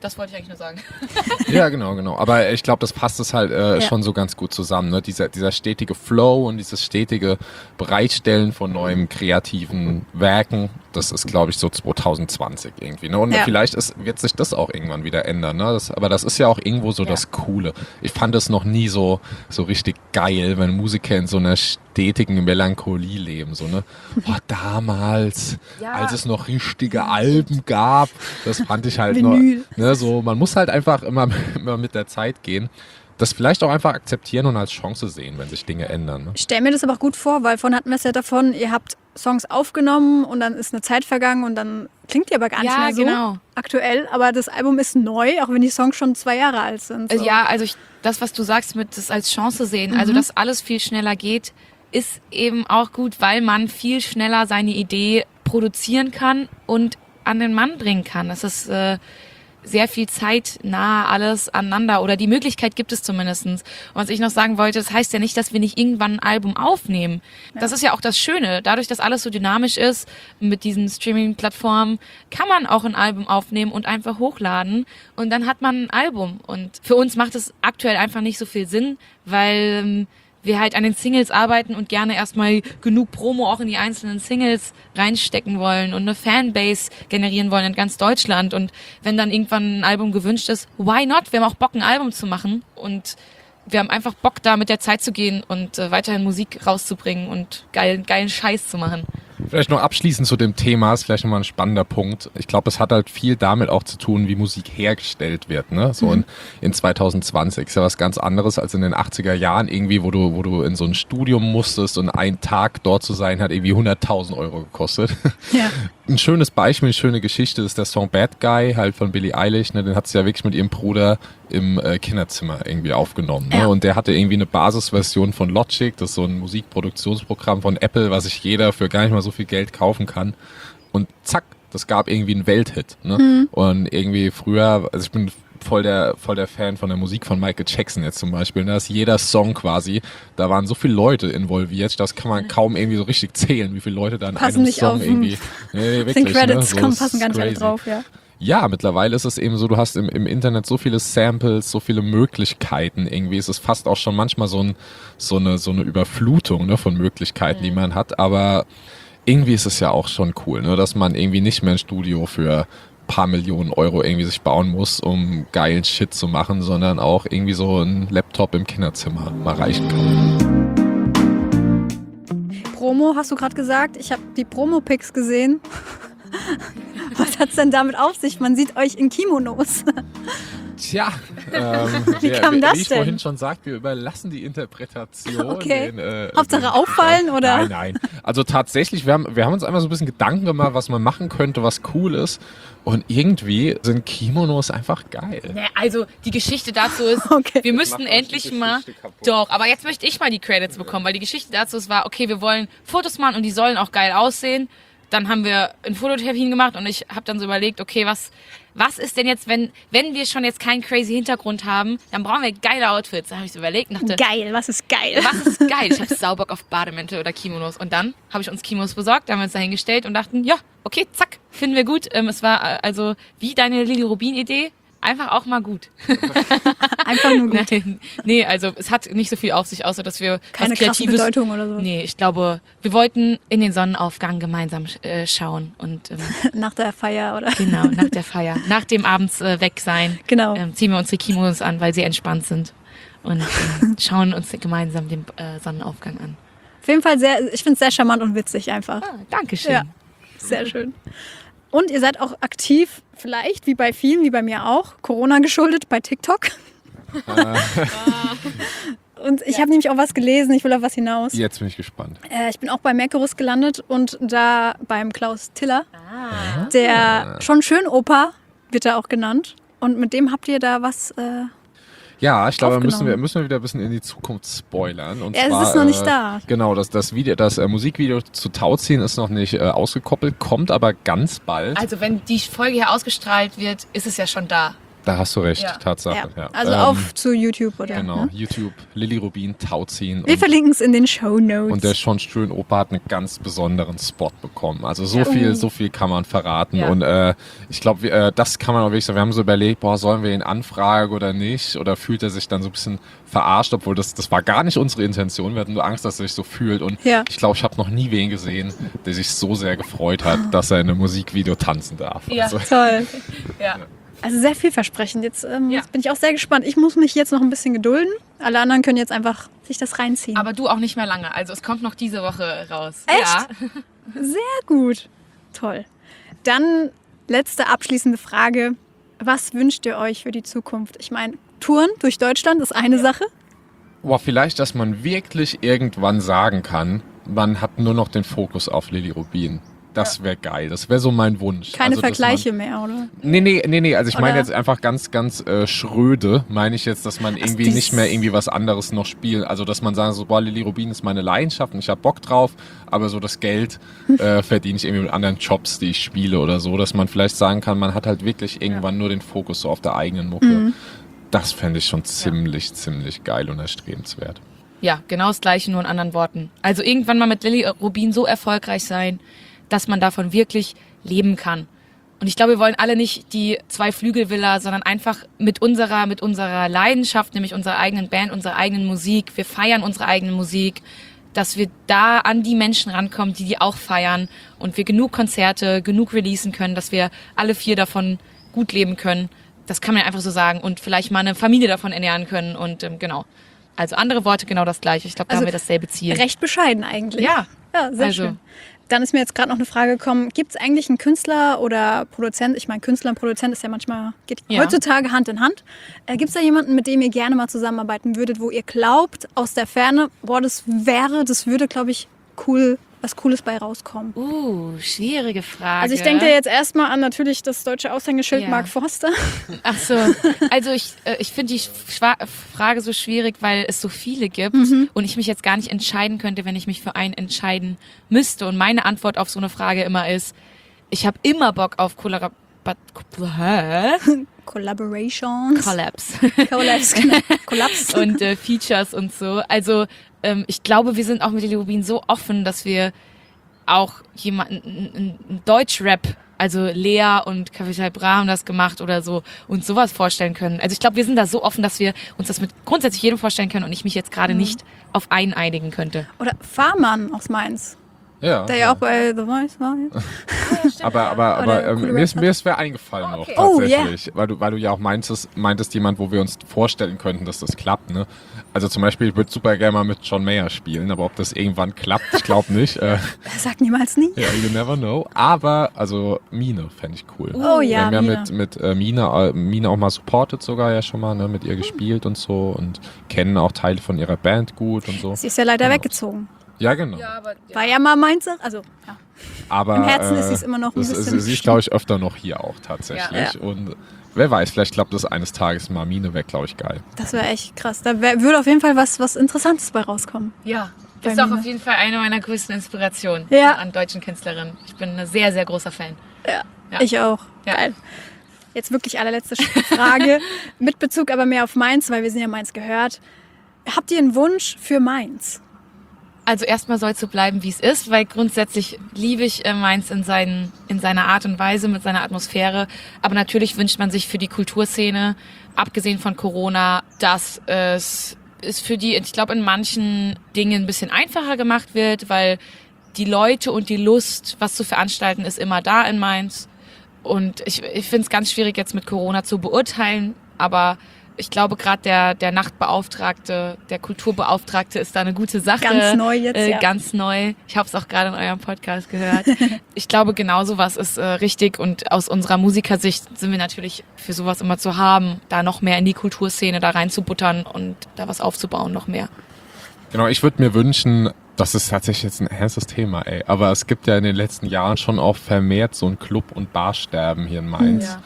das wollte ich eigentlich nur sagen. Ja, genau, genau. Aber ich glaube, das passt es halt äh, Ja. schon so ganz gut zusammen. Ne? Dieser, dieser stetige Flow und dieses stetige Bereitstellen von neuen kreativen Werken, das ist, glaube ich, so zwanzig zwanzig irgendwie. Ne? Und Ja. vielleicht ist, wird sich das auch irgendwann wieder ändern. Ne? Das, aber das ist ja auch irgendwo so Ja. das Coole. Ich fand es noch nie so, so richtig geil, wenn Musiker in so einer stetigen Melancholie leben. So, ne? Boah, damals, Ja. als es noch richtige Alben gab, das fand ich halt noch... Vinyl. Ne, so, man muss halt einfach immer, immer mit der Zeit gehen. Das vielleicht auch einfach akzeptieren und als Chance sehen, wenn sich Dinge ändern. Ne? Ich stelle mir das aber auch gut vor, weil vorhin hatten wir es ja davon, ihr habt Songs aufgenommen und dann ist eine Zeit vergangen und dann klingt die aber gar nicht Ja, mehr so genau. aktuell. Aber das Album ist neu, auch wenn die Songs schon zwei Jahre alt sind. So. Also ja, also ich, das, was du sagst, mit das als Chance sehen, also dass alles viel schneller geht, ist eben auch gut, weil man viel schneller seine Idee produzieren kann und an den Mann bringen kann. Das ist äh, sehr viel zeitnah alles aneinander oder die Möglichkeit gibt es zumindestens. Und was ich noch sagen wollte, das heißt ja nicht, dass wir nicht irgendwann ein Album aufnehmen. Das ist ja auch das Schöne. Dadurch, dass alles so dynamisch ist mit diesen Streaming-Plattformen, kann man auch ein Album aufnehmen und einfach hochladen und dann hat man ein Album. Und für uns macht es aktuell einfach nicht so viel Sinn, weil ähm, wir halt an den Singles arbeiten und gerne erstmal genug Promo auch in die einzelnen Singles reinstecken wollen und eine Fanbase generieren wollen in ganz Deutschland. Und wenn dann irgendwann ein Album gewünscht ist, why not? Wir haben auch Bock, ein Album zu machen. Und wir haben einfach Bock, da mit der Zeit zu gehen und äh, weiterhin Musik rauszubringen und geilen, geilen Scheiß zu machen. Vielleicht noch abschließend zu dem Thema, ist vielleicht nochmal ein spannender Punkt. Ich glaube, es hat halt viel damit auch zu tun, wie Musik hergestellt wird. Ne? So in, in zwanzig zwanzig ist ja was ganz anderes als in den achtziger Jahren irgendwie, wo du, wo du in so ein Studium musstest und ein Tag dort zu sein hat irgendwie hunderttausend Euro gekostet. Ja. Ein schönes Beispiel, eine schöne Geschichte ist der Song Bad Guy, halt von Billie Eilish. Ne? Den hat sie ja wirklich mit ihrem Bruder im äh, Kinderzimmer irgendwie aufgenommen. Ne? Ja. Und der hatte irgendwie eine Basisversion von Logic, das ist so ein Musikproduktionsprogramm von Apple, was sich jeder für gar nicht mal so viel Geld kaufen kann. Und zack, das gab irgendwie einen Welthit. Ne? Mhm. Und irgendwie früher, also ich bin voll der voll der Fan von der Musik von Michael Jackson jetzt zum Beispiel. Da ist jeder Song quasi, da waren so viele Leute involviert, das kann man kaum irgendwie so richtig zählen, wie viele Leute da in Passen einem nicht Song auf den- irgendwie. Nee, Den wirklich, Credits ne? So kommen, ist passen gar nicht alle crazy. drauf, ja. Ja, mittlerweile ist es eben so, du hast im, im Internet so viele Samples, so viele Möglichkeiten irgendwie. Es ist fast auch schon manchmal so, ein, so, eine, so eine Überflutung ne, von Möglichkeiten, die man hat. Aber irgendwie ist es ja auch schon cool, ne, dass man irgendwie nicht mehr ein Studio für paar Millionen Euro irgendwie sich bauen muss, um geilen Shit zu machen, sondern auch irgendwie so ein Laptop im Kinderzimmer mal reichen kann. Promo, hast du gerade gesagt? Ich habe die Promo-Pics gesehen. Was hat's denn damit auf sich? Man sieht euch in Kimonos. Tja, ähm, Wie wir- kam wie, das wie ich denn? vorhin schon sagte, wir überlassen die Interpretation. Okay. Den, äh, Hauptsache den- auffallen, oder? Nein, nein. Also tatsächlich, wir haben, wir haben uns einmal so ein bisschen Gedanken gemacht, was man machen könnte, was cool ist. Und irgendwie sind Kimonos einfach geil. Nee, also die Geschichte dazu ist, Okay. wir müssten Macht euch endlich die mal, Geschichte kaputt. doch, aber jetzt möchte ich mal die Credits bekommen, weil die Geschichte dazu ist, war, okay, wir wollen Fotos machen und die sollen auch geil aussehen. Dann haben wir ein Fototermin gemacht und ich habe dann so überlegt, okay, was was ist denn jetzt, wenn wenn wir schon jetzt keinen crazy Hintergrund haben, dann brauchen wir geile Outfits. Da habe ich so überlegt und dachte, Geil, was ist geil? was ist geil? Ich habe Saubock auf Bademäntel oder Kimonos. Und dann habe ich uns Kimonos besorgt, haben wir uns dahingestellt und dachten, ja, okay, zack, finden wir gut. Ähm, es war äh, also wie deine Lili Rubin Idee, einfach auch mal gut. Einfach nur gut. Nein, nee, also es hat nicht so viel auf sich, außer dass wir Keine was krasse Kreatives... Bedeutung oder so. Nee, ich glaube, wir wollten in den Sonnenaufgang gemeinsam äh, schauen und ähm, Nach der Feier, oder? genau, nach der Feier, nach dem abends äh, weg sein, Genau. ähm, ziehen wir unsere Kimonos an, weil sie entspannt sind und ähm, schauen uns gemeinsam den äh, Sonnenaufgang an. Auf jeden Fall sehr, ich finde es sehr charmant und witzig einfach. Ah, Dankeschön. Ja, sehr schön. Und ihr seid auch aktiv, vielleicht, wie bei vielen, wie bei mir auch, Corona geschuldet, bei TikTok. Und ich habe nämlich auch was gelesen, ich will auf was hinaus. Jetzt bin ich gespannt. Äh, ich bin auch bei Merkurus gelandet und da beim Klaus Tiller, der schon schön Opa wird er auch genannt. Und mit dem habt ihr da was... Äh, Ja, ich glaube, müssen wir, Aufgenommen. müssen wir wieder ein bisschen in die Zukunft spoilern. Und Ja, es zwar, ist noch nicht äh, da. Genau, das, das, Video, das äh, Musikvideo zu Tauziehen ist noch nicht äh, ausgekoppelt, kommt aber ganz bald. Also wenn die Folge hier ausgestrahlt wird, ist es ja schon da. Da hast du recht, Ja. Tatsache. Ja. Ja. Also Ähm, auf zu YouTube oder? Genau, Ne? YouTube, Lilly Rubin, Tauziehen. Wir und, verlinken es in den Shownotes. und der Sean Ströen-Opa hat einen ganz besonderen Spot bekommen. Also so viel, so viel kann man verraten. Ja. Und äh, ich glaube, äh, das kann man auch wirklich sagen. Wir haben so überlegt, boah, sollen wir ihn anfragen oder nicht? Oder fühlt er sich dann so ein bisschen verarscht, obwohl das, das war gar nicht unsere Intention. Wir hatten nur Angst, dass er sich so fühlt. Und Ja. ich glaube, ich habe noch nie wen gesehen, der sich so sehr gefreut hat, dass er in einem Musikvideo tanzen darf. Ja. Also, Toll. Ja. Also sehr vielversprechend. Jetzt, ähm, Ja. jetzt bin ich auch sehr gespannt. Ich muss mich jetzt noch ein bisschen gedulden. Alle anderen können jetzt einfach sich das reinziehen. Aber du auch nicht mehr lange. Also es kommt noch diese Woche raus. Echt? Ja. Sehr gut. Toll. Dann letzte abschließende Frage. Was wünscht ihr euch für die Zukunft? Ich meine, Touren durch Deutschland ist eine Sache. boah, vielleicht, dass man wirklich irgendwann sagen kann, man hat nur noch den Fokus auf Lilly Rubin. Das wäre geil. Das wäre so mein Wunsch. Keine also, dass Vergleiche Man, mehr, oder? nee, nee, nee, nee. Also ich meine Oder- jetzt einfach ganz, ganz äh, schröde, meine ich jetzt, dass man irgendwie dies- nicht mehr irgendwie was anderes noch spielt. Also dass man sagen so, boah, Lilly Rubin ist meine Leidenschaft und ich habe Bock drauf, aber so das Geld äh, verdiene ich irgendwie mit anderen Jobs, die ich spiele oder so. Dass man vielleicht sagen kann, man hat halt wirklich irgendwann nur den Fokus so auf der eigenen Mucke. Mhm. Das fände ich schon ziemlich, ziemlich geil und erstrebenswert. Ja, genau das Gleiche, nur in anderen Worten. Also irgendwann mal mit Lilly Rubin so erfolgreich sein, dass man davon wirklich leben kann. Und ich glaube, wir wollen alle nicht die Zwei-Flügel-Villa, sondern einfach mit unserer, mit unserer Leidenschaft, nämlich unserer eigenen Band, unserer eigenen Musik. Wir feiern unsere eigene Musik, dass wir da an die Menschen rankommen, die die auch feiern und wir genug Konzerte, genug releasen können, dass wir alle vier davon gut leben können. Das kann man ja einfach so sagen und vielleicht mal eine Familie davon ernähren können und ähm, genau. Also andere Worte, genau das Gleiche. Ich glaube, da Also haben wir dasselbe Ziel. Recht bescheiden eigentlich. Ja. Ja, sehr Also. schön. Dann ist mir jetzt gerade noch eine Frage gekommen. Gibt es eigentlich einen Künstler oder Produzent? Ich meine, Künstler und Produzent ist ja manchmal, geht Ja. heutzutage Hand in Hand. Äh, Gibt es da jemanden, mit dem ihr gerne mal zusammenarbeiten würdet, wo ihr glaubt, aus der Ferne, boah, das wäre, das würde, glaube ich, cool, was Cooles bei rauskommen? Uh, schwierige Frage. Also ich denke jetzt erstmal an natürlich das deutsche Aushängeschild Ja. Mark Forster. Ach so. Also ich, äh, ich finde die Schwa Frage so schwierig, weil es so viele gibt Mhm. und und ich mich jetzt gar nicht entscheiden könnte, wenn ich mich für einen entscheiden müsste. Und meine Antwort auf so eine Frage immer ist, ich habe immer Bock auf Kollab Hä? Collaborations. Collabs Collabs. Genau. Kollaps. und äh, Features und so. Also ähm, ich glaube, wir sind auch mit Lilly Rubin so offen, dass wir auch jemanden, ein Deutsch-Rap, also Lea und Capital Bra haben das gemacht oder so, uns sowas vorstellen können. Also ich glaube, wir sind da so offen, dass wir uns das mit grundsätzlich jedem vorstellen können und ich mich jetzt gerade nicht auf einen einigen könnte. Oder Fahrmann aus Mainz, Ja. der ja auch bei The Voice war. Aber, aber, aber Oder ähm, coole mir ist, Raps mir ist wer eingefallen noch Oh, tatsächlich, weil du, weil du ja auch meintest, meintest jemand, wo wir uns vorstellen könnten, dass das klappt, ne? Also zum Beispiel, ich würde super gerne mal mit John Mayer spielen, aber ob das irgendwann klappt, ich glaube nicht. äh, Sag niemals nie. ja, you never know. Aber also Mine fände ich cool. Oh wir ja, haben ja Mine. mit, mit äh, Mine, äh, Mine auch mal supportet sogar ja schon mal, ne? Mit ihr gespielt und so und kennen auch Teile von ihrer Band gut und so. Sie ist ja leider Genau. weggezogen. Ja, genau. aber War ja mal Mainzer. Also, ja. Aber Im Herzen äh, ist sie's immer noch ein das, bisschen Sie ist, glaube ich, öfter noch hier auch tatsächlich. Ja. Und wer weiß, vielleicht klappt das eines Tages mal. Mine wäre, glaube ich, geil. Das wäre echt krass. Da wär, würde auf jeden Fall was, was Interessantes bei rauskommen. ja, Bei ist auch mir. auf jeden Fall eine meiner größten Inspirationen Ja. an deutschen Künstlerinnen. Ich bin ein sehr, sehr großer Fan. Ja. Ich auch. Ja. Geil. Jetzt wirklich allerletzte Frage. Mit Bezug aber mehr auf Mainz, weil wir sind ja Mainz gehört. Habt ihr einen Wunsch für Mainz? Also erstmal soll es so bleiben, wie es ist, weil grundsätzlich liebe ich äh, Mainz in, seinen, in seiner Art und Weise, mit seiner Atmosphäre. Aber natürlich wünscht man sich für die Kulturszene, abgesehen von Corona, dass es ist für die, ich glaube, in manchen Dingen ein bisschen einfacher gemacht wird, weil die Leute und die Lust, was zu veranstalten, ist immer da in Mainz. Und ich, ich finde es ganz schwierig, jetzt mit Corona zu beurteilen, aber ich glaube, gerade der, der Nachtbeauftragte, der Kulturbeauftragte ist da eine gute Sache. Ganz neu jetzt, äh, ja. Ganz neu. Ich habe es auch gerade in eurem Podcast gehört. Ich glaube, genau sowas ist äh, richtig und aus unserer Musikersicht sind wir natürlich für sowas immer zu haben, da noch mehr in die Kulturszene da reinzubuttern und da was aufzubauen, noch mehr. Genau, ich würde mir wünschen, das ist tatsächlich jetzt ein ernstes Thema, ey. Aber es gibt ja in den letzten Jahren schon auch vermehrt so ein Club- und Barsterben hier in Mainz. Ja.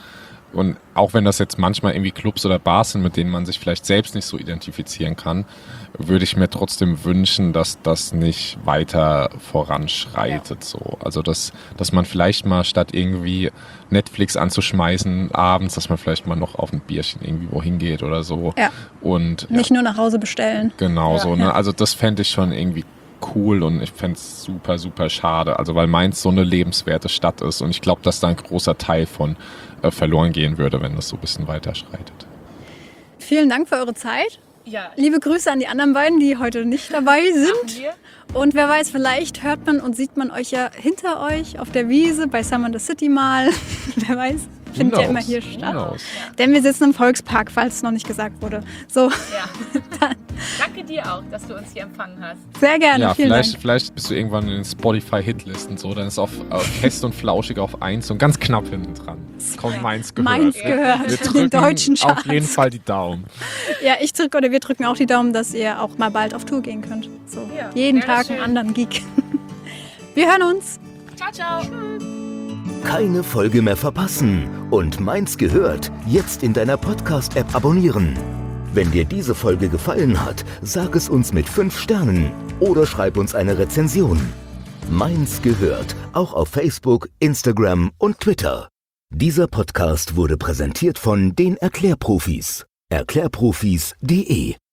Und auch wenn das jetzt manchmal irgendwie Clubs oder Bars sind, mit denen man sich vielleicht selbst nicht so identifizieren kann, würde ich mir trotzdem wünschen, dass das nicht weiter voranschreitet. Ja. So. Also dass, dass man vielleicht mal statt irgendwie Netflix anzuschmeißen abends, dass man vielleicht mal noch auf ein Bierchen irgendwie wohin geht oder so. Ja. Und nicht ja, nur nach Hause bestellen. Genau ja, so. Ne? Also das fände ich schon irgendwie cool und ich fände es super, super schade. Also weil Mainz so eine lebenswerte Stadt ist und ich glaube, dass da ein großer Teil von äh, verloren gehen würde, wenn das so ein bisschen weiter schreitet. Vielen Dank für eure Zeit. Ja. Liebe Grüße an die anderen beiden, die heute nicht dabei sind. Und wer weiß, vielleicht hört man und sieht man euch ja hinter euch auf der Wiese bei Summer in the City mal. Wer weiß, findet ja immer hier statt. Ja. Denn wir sitzen im Volkspark, falls es noch nicht gesagt wurde. So. Ja. Danke dir auch, dass du uns hier empfangen hast. Sehr gerne, ja, vielen vielleicht, Dank. Vielleicht bist du irgendwann in den Spotify-Hitlisten so, dann ist auf, auf Fest und Flauschig auf eins und ganz knapp hinten dran. Kommt Mainz gehört. Mainz gehört, wir den deutschen Charts. Auf jeden Fall die Daumen. Ja, ich drücke oder wir drücken auch die Daumen, dass ihr auch mal bald auf Tour gehen könnt. So, ja, jeden Tag einen anderen Gig. Wir hören uns. Ciao, ciao. Keine Folge mehr verpassen und Mainz gehört jetzt in deiner Podcast-App abonnieren. Wenn dir diese Folge gefallen hat, sag es uns mit fünf Sternen oder schreib uns eine Rezension. Mainz gehört auch auf Facebook, Instagram und Twitter. Dieser Podcast wurde präsentiert von den Erklärprofis. Erklärprofis punkt de